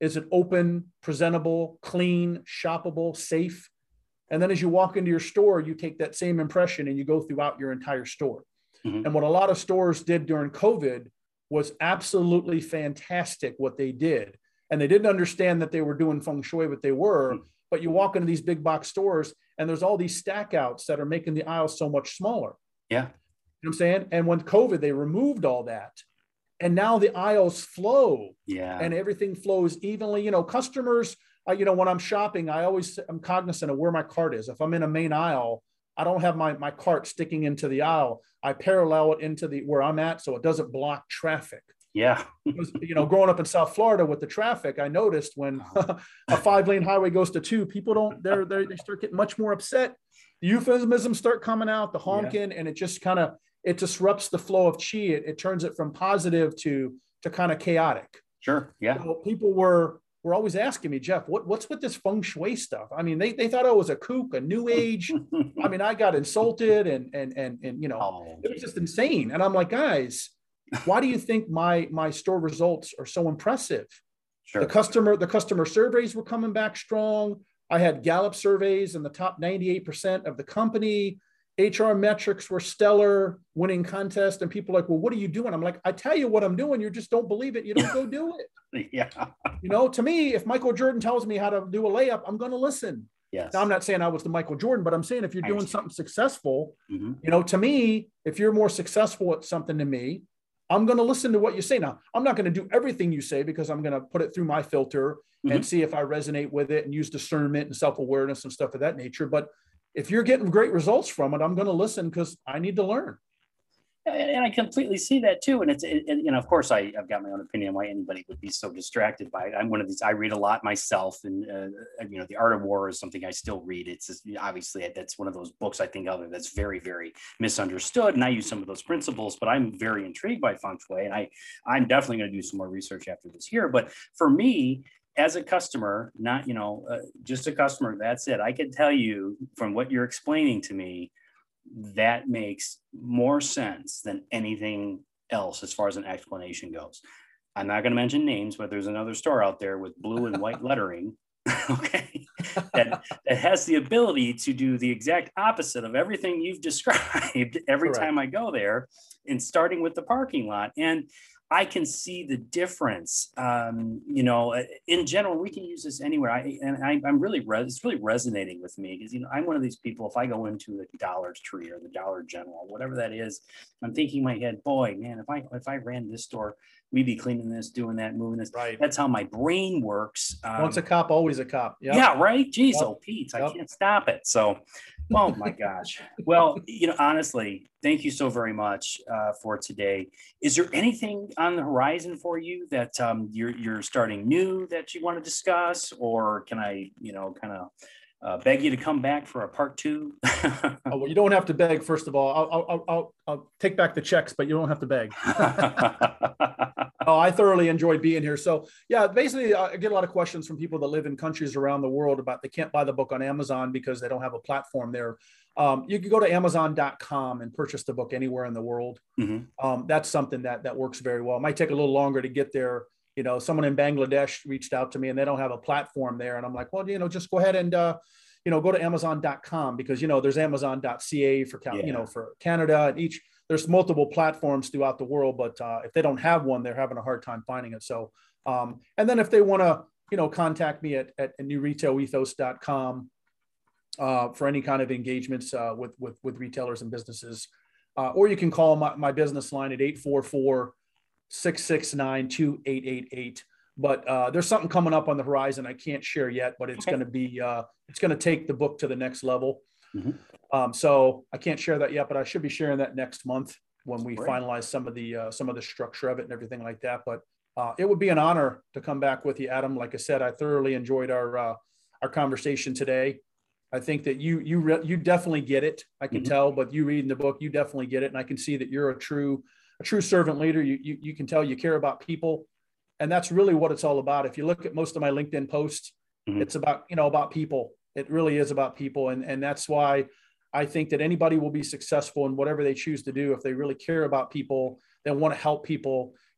Is it open, presentable, clean, shoppable, safe? And then as you walk into your store, you take that same impression and you go throughout your entire store. Mm-hmm. And what a lot of stores did during COVID was absolutely fantastic what they did. And they didn't understand that they were doing feng shui, but they were. Mm-hmm. But you walk into these big box stores and there's all these stack outs that are making the aisles so much smaller. Yeah. You know what I'm saying? And when COVID, they removed all that. And now the aisles flow. Yeah. And everything flows evenly. You know, customers, uh, you know, when I'm shopping, I always am cognizant of where my cart is. If I'm in a main aisle, I don't have my, my cart sticking into the aisle. I parallel it into the where I'm at so it doesn't block traffic. Yeah. Because, you know, growing up in South Florida with the traffic, I noticed when a five lane highway goes to two, people don't, they're, they're, they start getting much more upset. The euphemisms start coming out, the honking, yeah. and it just kind of, it disrupts the flow of chi. It, it turns it from positive to, to kind of chaotic. Sure. Yeah. So people were, were always asking me, Jeff, what, what's with this feng shui stuff? I mean, they, they thought I was a kook, a new age. I mean, I got insulted and, and, and, and, you know, oh, it was just insane. And I'm like, guys, why do you think my, my store results are so impressive? Sure. The customer, the customer surveys were coming back strong. I had Gallup surveys in the top ninety-eight percent of the company. H R metrics were stellar, winning contests. And people are like, well, what are you doing? I'm like, I tell you what I'm doing. You just don't believe it. You don't go do it. Yeah. You know, to me, if Michael Jordan tells me how to do a layup, I'm going to listen. Yes. Now, I'm not saying I was the Michael Jordan, but I'm saying if you're doing something successful, mm-hmm. you know, to me, if you're more successful at something than me, I'm going to listen to what you say. Now, I'm not going to do everything you say because I'm going to put it through my filter mm-hmm. and see if I resonate with it and use discernment and self-awareness and stuff of that nature. But if you're getting great results from it, I'm going to listen because I need to learn. And I completely see that too. And it's, it, you know, of course, I, I've got my own opinion why anybody would be so distracted by it. I'm one of these, I read a lot myself, and, uh, you know, The Art of War is something I still read. It's just, obviously that's one of those books I think of that's very, very misunderstood. And I use some of those principles, but I'm very intrigued by feng shui. And I, I'm definitely going to do some more research after this year. But for me, as a customer, not, you know, uh, just a customer, that's it. I can tell you from what you're explaining to me, that makes more sense than anything else as far as an explanation goes. I'm not going to mention names, but there's another store out there with blue and white lettering, okay, that, that has the ability to do the exact opposite of everything you've described every Correct. Time I go there, and starting with the parking lot. And I can see the difference. Um, you know, in general, we can use this anywhere. I, and I, I'm really, res- it's really resonating with me because, you know, I'm one of these people, if I go into the Dollar Tree or the Dollar General, whatever that is, I'm thinking in my head, boy, man, if I, if I ran this store, we'd be cleaning this, doing that, moving this. Right. That's how my brain works. Um, Once a cop, always a cop. Yep. Yeah. Right. Geez, yep. Oh, Pete, Yep. I can't stop it. So, oh my gosh. Well, you know, honestly, thank you so very much uh, for today. Is there anything on the horizon for you that um, you're you're starting new that you want to discuss, or can I, you know, kind of uh, beg you to come back for a part two? Oh, well, you don't have to beg. First of all, I'll I'll I'll, I'll take back the checks, but you don't have to beg. Oh, I thoroughly enjoyed being here. So yeah, basically I get a lot of questions from people that live in countries around the world about they can't buy the book on Amazon because they don't have a platform there. Um, you can go to amazon dot com and purchase the book anywhere in the world. Mm-hmm. Um, that's something that, that works very well. It might take a little longer to get there. You know, someone in Bangladesh reached out to me and they don't have a platform there. And I'm like, well, you know, just go ahead and, uh, you know, go to amazon dot com because, you know, there's amazon dot c a for, yeah. you know, for Canada, and each, there's multiple platforms throughout the world, but uh, if they don't have one, they're having a hard time finding it. So, um, and then if they want to, you know, contact me at, at new retail ethos dot com uh, for any kind of engagements uh, with, with, with retailers and businesses, uh, or you can call my, my business line at eight four four, six six nine, two eight eight eight. But uh, there's something coming up on the horizon I can't share yet, but it's okay. going to be, uh, it's going to take the book to the next level. Mm-hmm. Um, so I can't share that yet, but I should be sharing that next month when we Great. finalize some of the, uh, some of the structure of it and everything like that. But uh, it would be an honor to come back with you, Adam. Like I said, I thoroughly enjoyed our, uh, our conversation today. I think that you, you, re- you definitely get it. I can mm-hmm. tell, but you reading the book, you definitely get it. And I can see that you're a true, a true servant leader. You, you, you can tell you care about people. And that's really what it's all about. If you look at most of my LinkedIn posts, mm-hmm. it's about, you know, about people. It really is about people. And, and that's why I think that anybody will be successful in whatever they choose to do. If they really care about people, they want to help people. You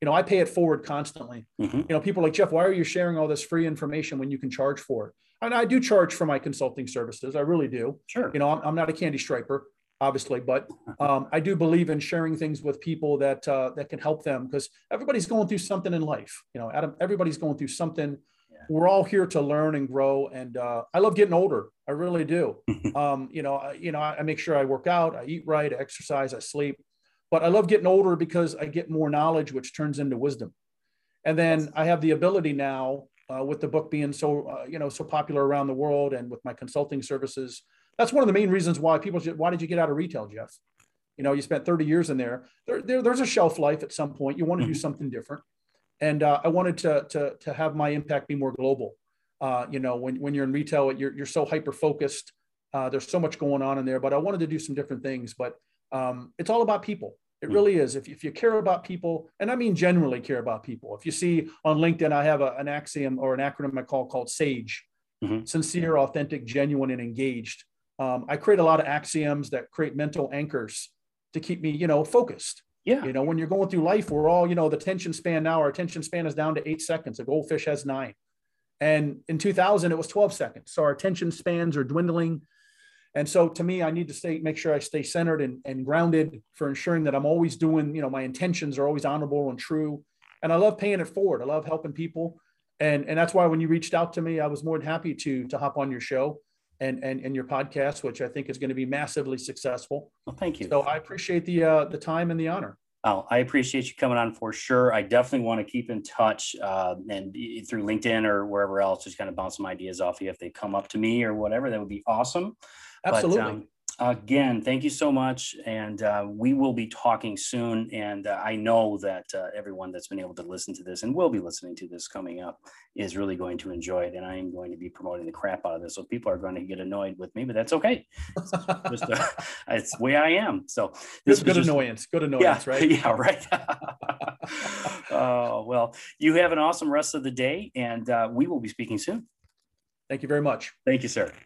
You know, I pay it forward constantly. Mm-hmm. You know, people are like, Jeff, why are you sharing all this free information when you can charge for it? And I do charge for my consulting services. I really do. Sure. You know, I'm, I'm not a candy striper, obviously, but um, I do believe in sharing things with people that uh, that can help them, because everybody's going through something in life. You know, Adam, everybody's going through something. Yeah. We're all here to learn and grow. And uh, I love getting older. I really do. um, you know, I, you know, I make sure I work out, I eat right, I exercise, I sleep. But I love getting older because I get more knowledge, which turns into wisdom. And then yes. I have the ability now, uh, with the book being so, uh, you know, so popular around the world, and with my consulting services. That's one of the main reasons why people, why did you get out of retail, Jeff? You know, you spent thirty years in there. There, there there's a shelf life at some point. You want to mm-hmm. do something different. And uh, I wanted to, to, to have my impact be more global. Uh, you know, when, when you're in retail, you're, you're so hyper-focused. Uh, there's so much going on in there, but I wanted to do some different things. But um, it's all about people. It really is. If, if you care about people, and I mean generally care about people. If you see on LinkedIn, I have a, an axiom or an acronym I call called SAGE, mm-hmm. sincere, authentic, genuine, and engaged. Um, I create a lot of axioms that create mental anchors to keep me, you know, focused. Yeah. You know, when you're going through life, we're all, you know, the attention span now, our attention span is down to eight seconds. A goldfish has nine. And in two thousand, it was twelve seconds. So our attention spans are dwindling. And so to me, I need to stay, make sure I stay centered and, and grounded for ensuring that I'm always doing, you know, my intentions are always honorable and true. And I love paying it forward. I love helping people. And, and that's why when you reached out to me, I was more than happy to, to hop on your show and, and, and your podcast, which I think is going to be massively successful. Well, thank you. So I appreciate the, uh, the time and the honor. Oh, I appreciate you coming on for sure. I definitely want to keep in touch uh, and through LinkedIn or wherever else, just kind of bounce some ideas off you. If they come up to me or whatever, that would be awesome. Absolutely. But, um, again, thank you so much. And uh, we will be talking soon. And uh, I know that uh, everyone that's been able to listen to this and will be listening to this coming up is really going to enjoy it. And I am going to be promoting the crap out of this. So people are going to get annoyed with me, but that's okay. It's, just, uh, it's the way I am. So this good, good just, annoyance, good annoyance, yeah, right? Yeah, right. Oh, well, you have an awesome rest of the day, and uh, we will be speaking soon. Thank you very much. Thank you, sir.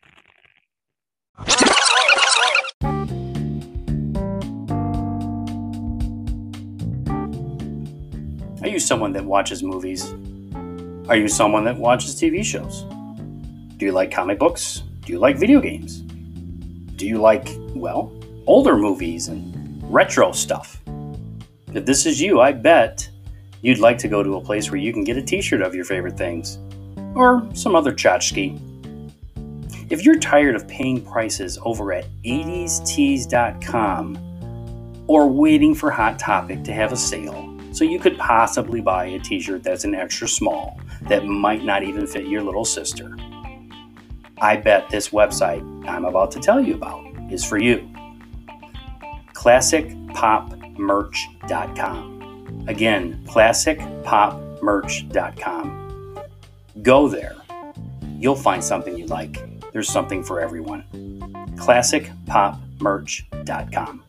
Are you someone that watches movies? Are you someone that watches T V shows? Do you like comic books? Do you like video games? Do you like, well, older movies and retro stuff? If this is you, I bet you'd like to go to a place where you can get a t-shirt of your favorite things, or some other tchotchke. If you're tired of paying prices over at eighties tees dot com or waiting for Hot Topic to have a sale so you could possibly buy a t-shirt that's an extra small that might not even fit your little sister, I bet this website I'm about to tell you about is for you. classic pop merch dot com. Again, classic pop merch dot com. Go there. You'll find something you like. There's something for everyone. classic pop merch dot com.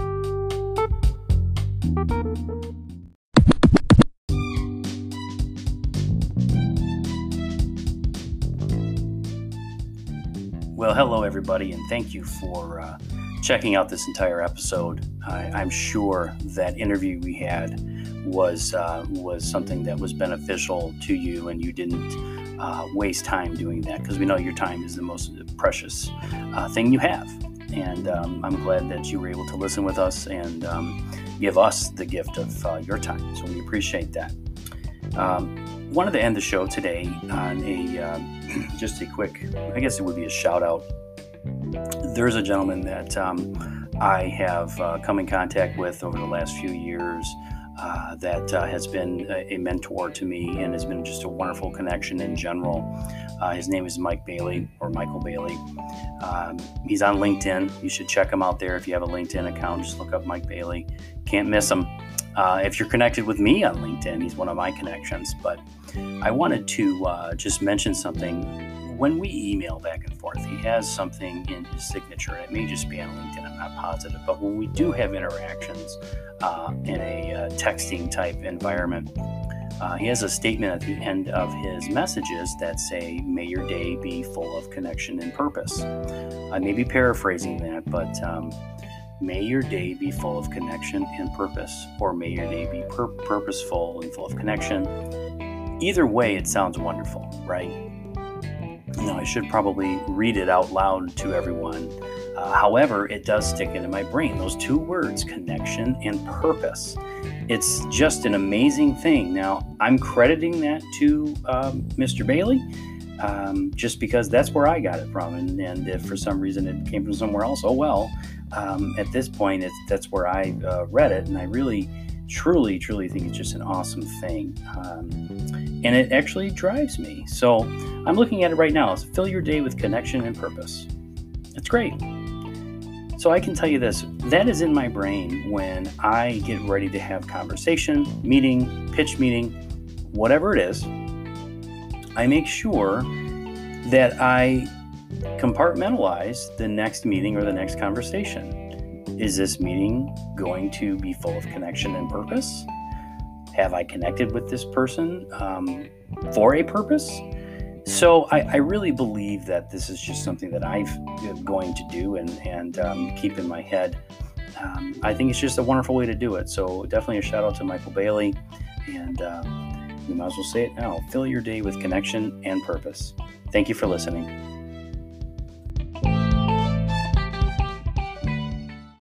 Well, hello, everybody, and thank you for uh, checking out this entire episode. I, I'm sure that interview we had was uh, was something that was beneficial to you, and you didn't uh, waste time doing that, because we know your time is the most precious uh, thing you have. And um, I'm glad that you were able to listen with us and um, give us the gift of uh, your time. So we appreciate that. Um, wanted to end the show today on a uh, just a quick, I guess it would be a shout out. There's a gentleman that um, I have uh, come in contact with over the last few years uh, that uh, has been a, a mentor to me and has been just a wonderful connection in general. Uh, his name is Mike Bailey, or Michael Bailey. Um, he's on LinkedIn. You should check him out there. If you have a LinkedIn account, just look up Mike Bailey. Can't miss him. Uh, if you're connected with me on LinkedIn, he's one of my connections. But I wanted to uh, just mention something. When we email back and forth, he has something in his signature. It may just be on LinkedIn, I'm not positive. But when we do have interactions uh, in a uh, texting type environment, uh, he has a statement at the end of his messages that say, "May your day be full of connection and purpose." I may be paraphrasing that, but um, May your day be full of connection and purpose, or may your day be pur- purposeful and full of connection. Either way, it sounds wonderful, right? Now, I should probably read it out loud to everyone. Uh, however, it does stick into my brain. Those two words, connection and purpose. It's just an amazing thing. Now, I'm crediting that to um, Mister Bailey, um, just because that's where I got it from. And, and if for some reason it came from somewhere else, oh well. Um, at this point, it's, that's where I uh, read it. And I really, truly, truly think it's just an awesome thing. Um, and it actually drives me. So I'm looking at it right now. Fill your day with connection and purpose. It's great. So I can tell you this, that is in my brain when I get ready to have conversation, meeting, pitch meeting, whatever it is. I make sure that I compartmentalize the next meeting or the next conversation. Is this meeting going to be full of connection and purpose? Have I connected with this person um, for a purpose? So I, I really believe that this is just something that I'm going to do and, and um, keep in my head. Um, I think it's just a wonderful way to do it. So definitely a shout out to Michael Bailey. And um, we might as well say it now. Fill your day with connection and purpose. Thank you for listening.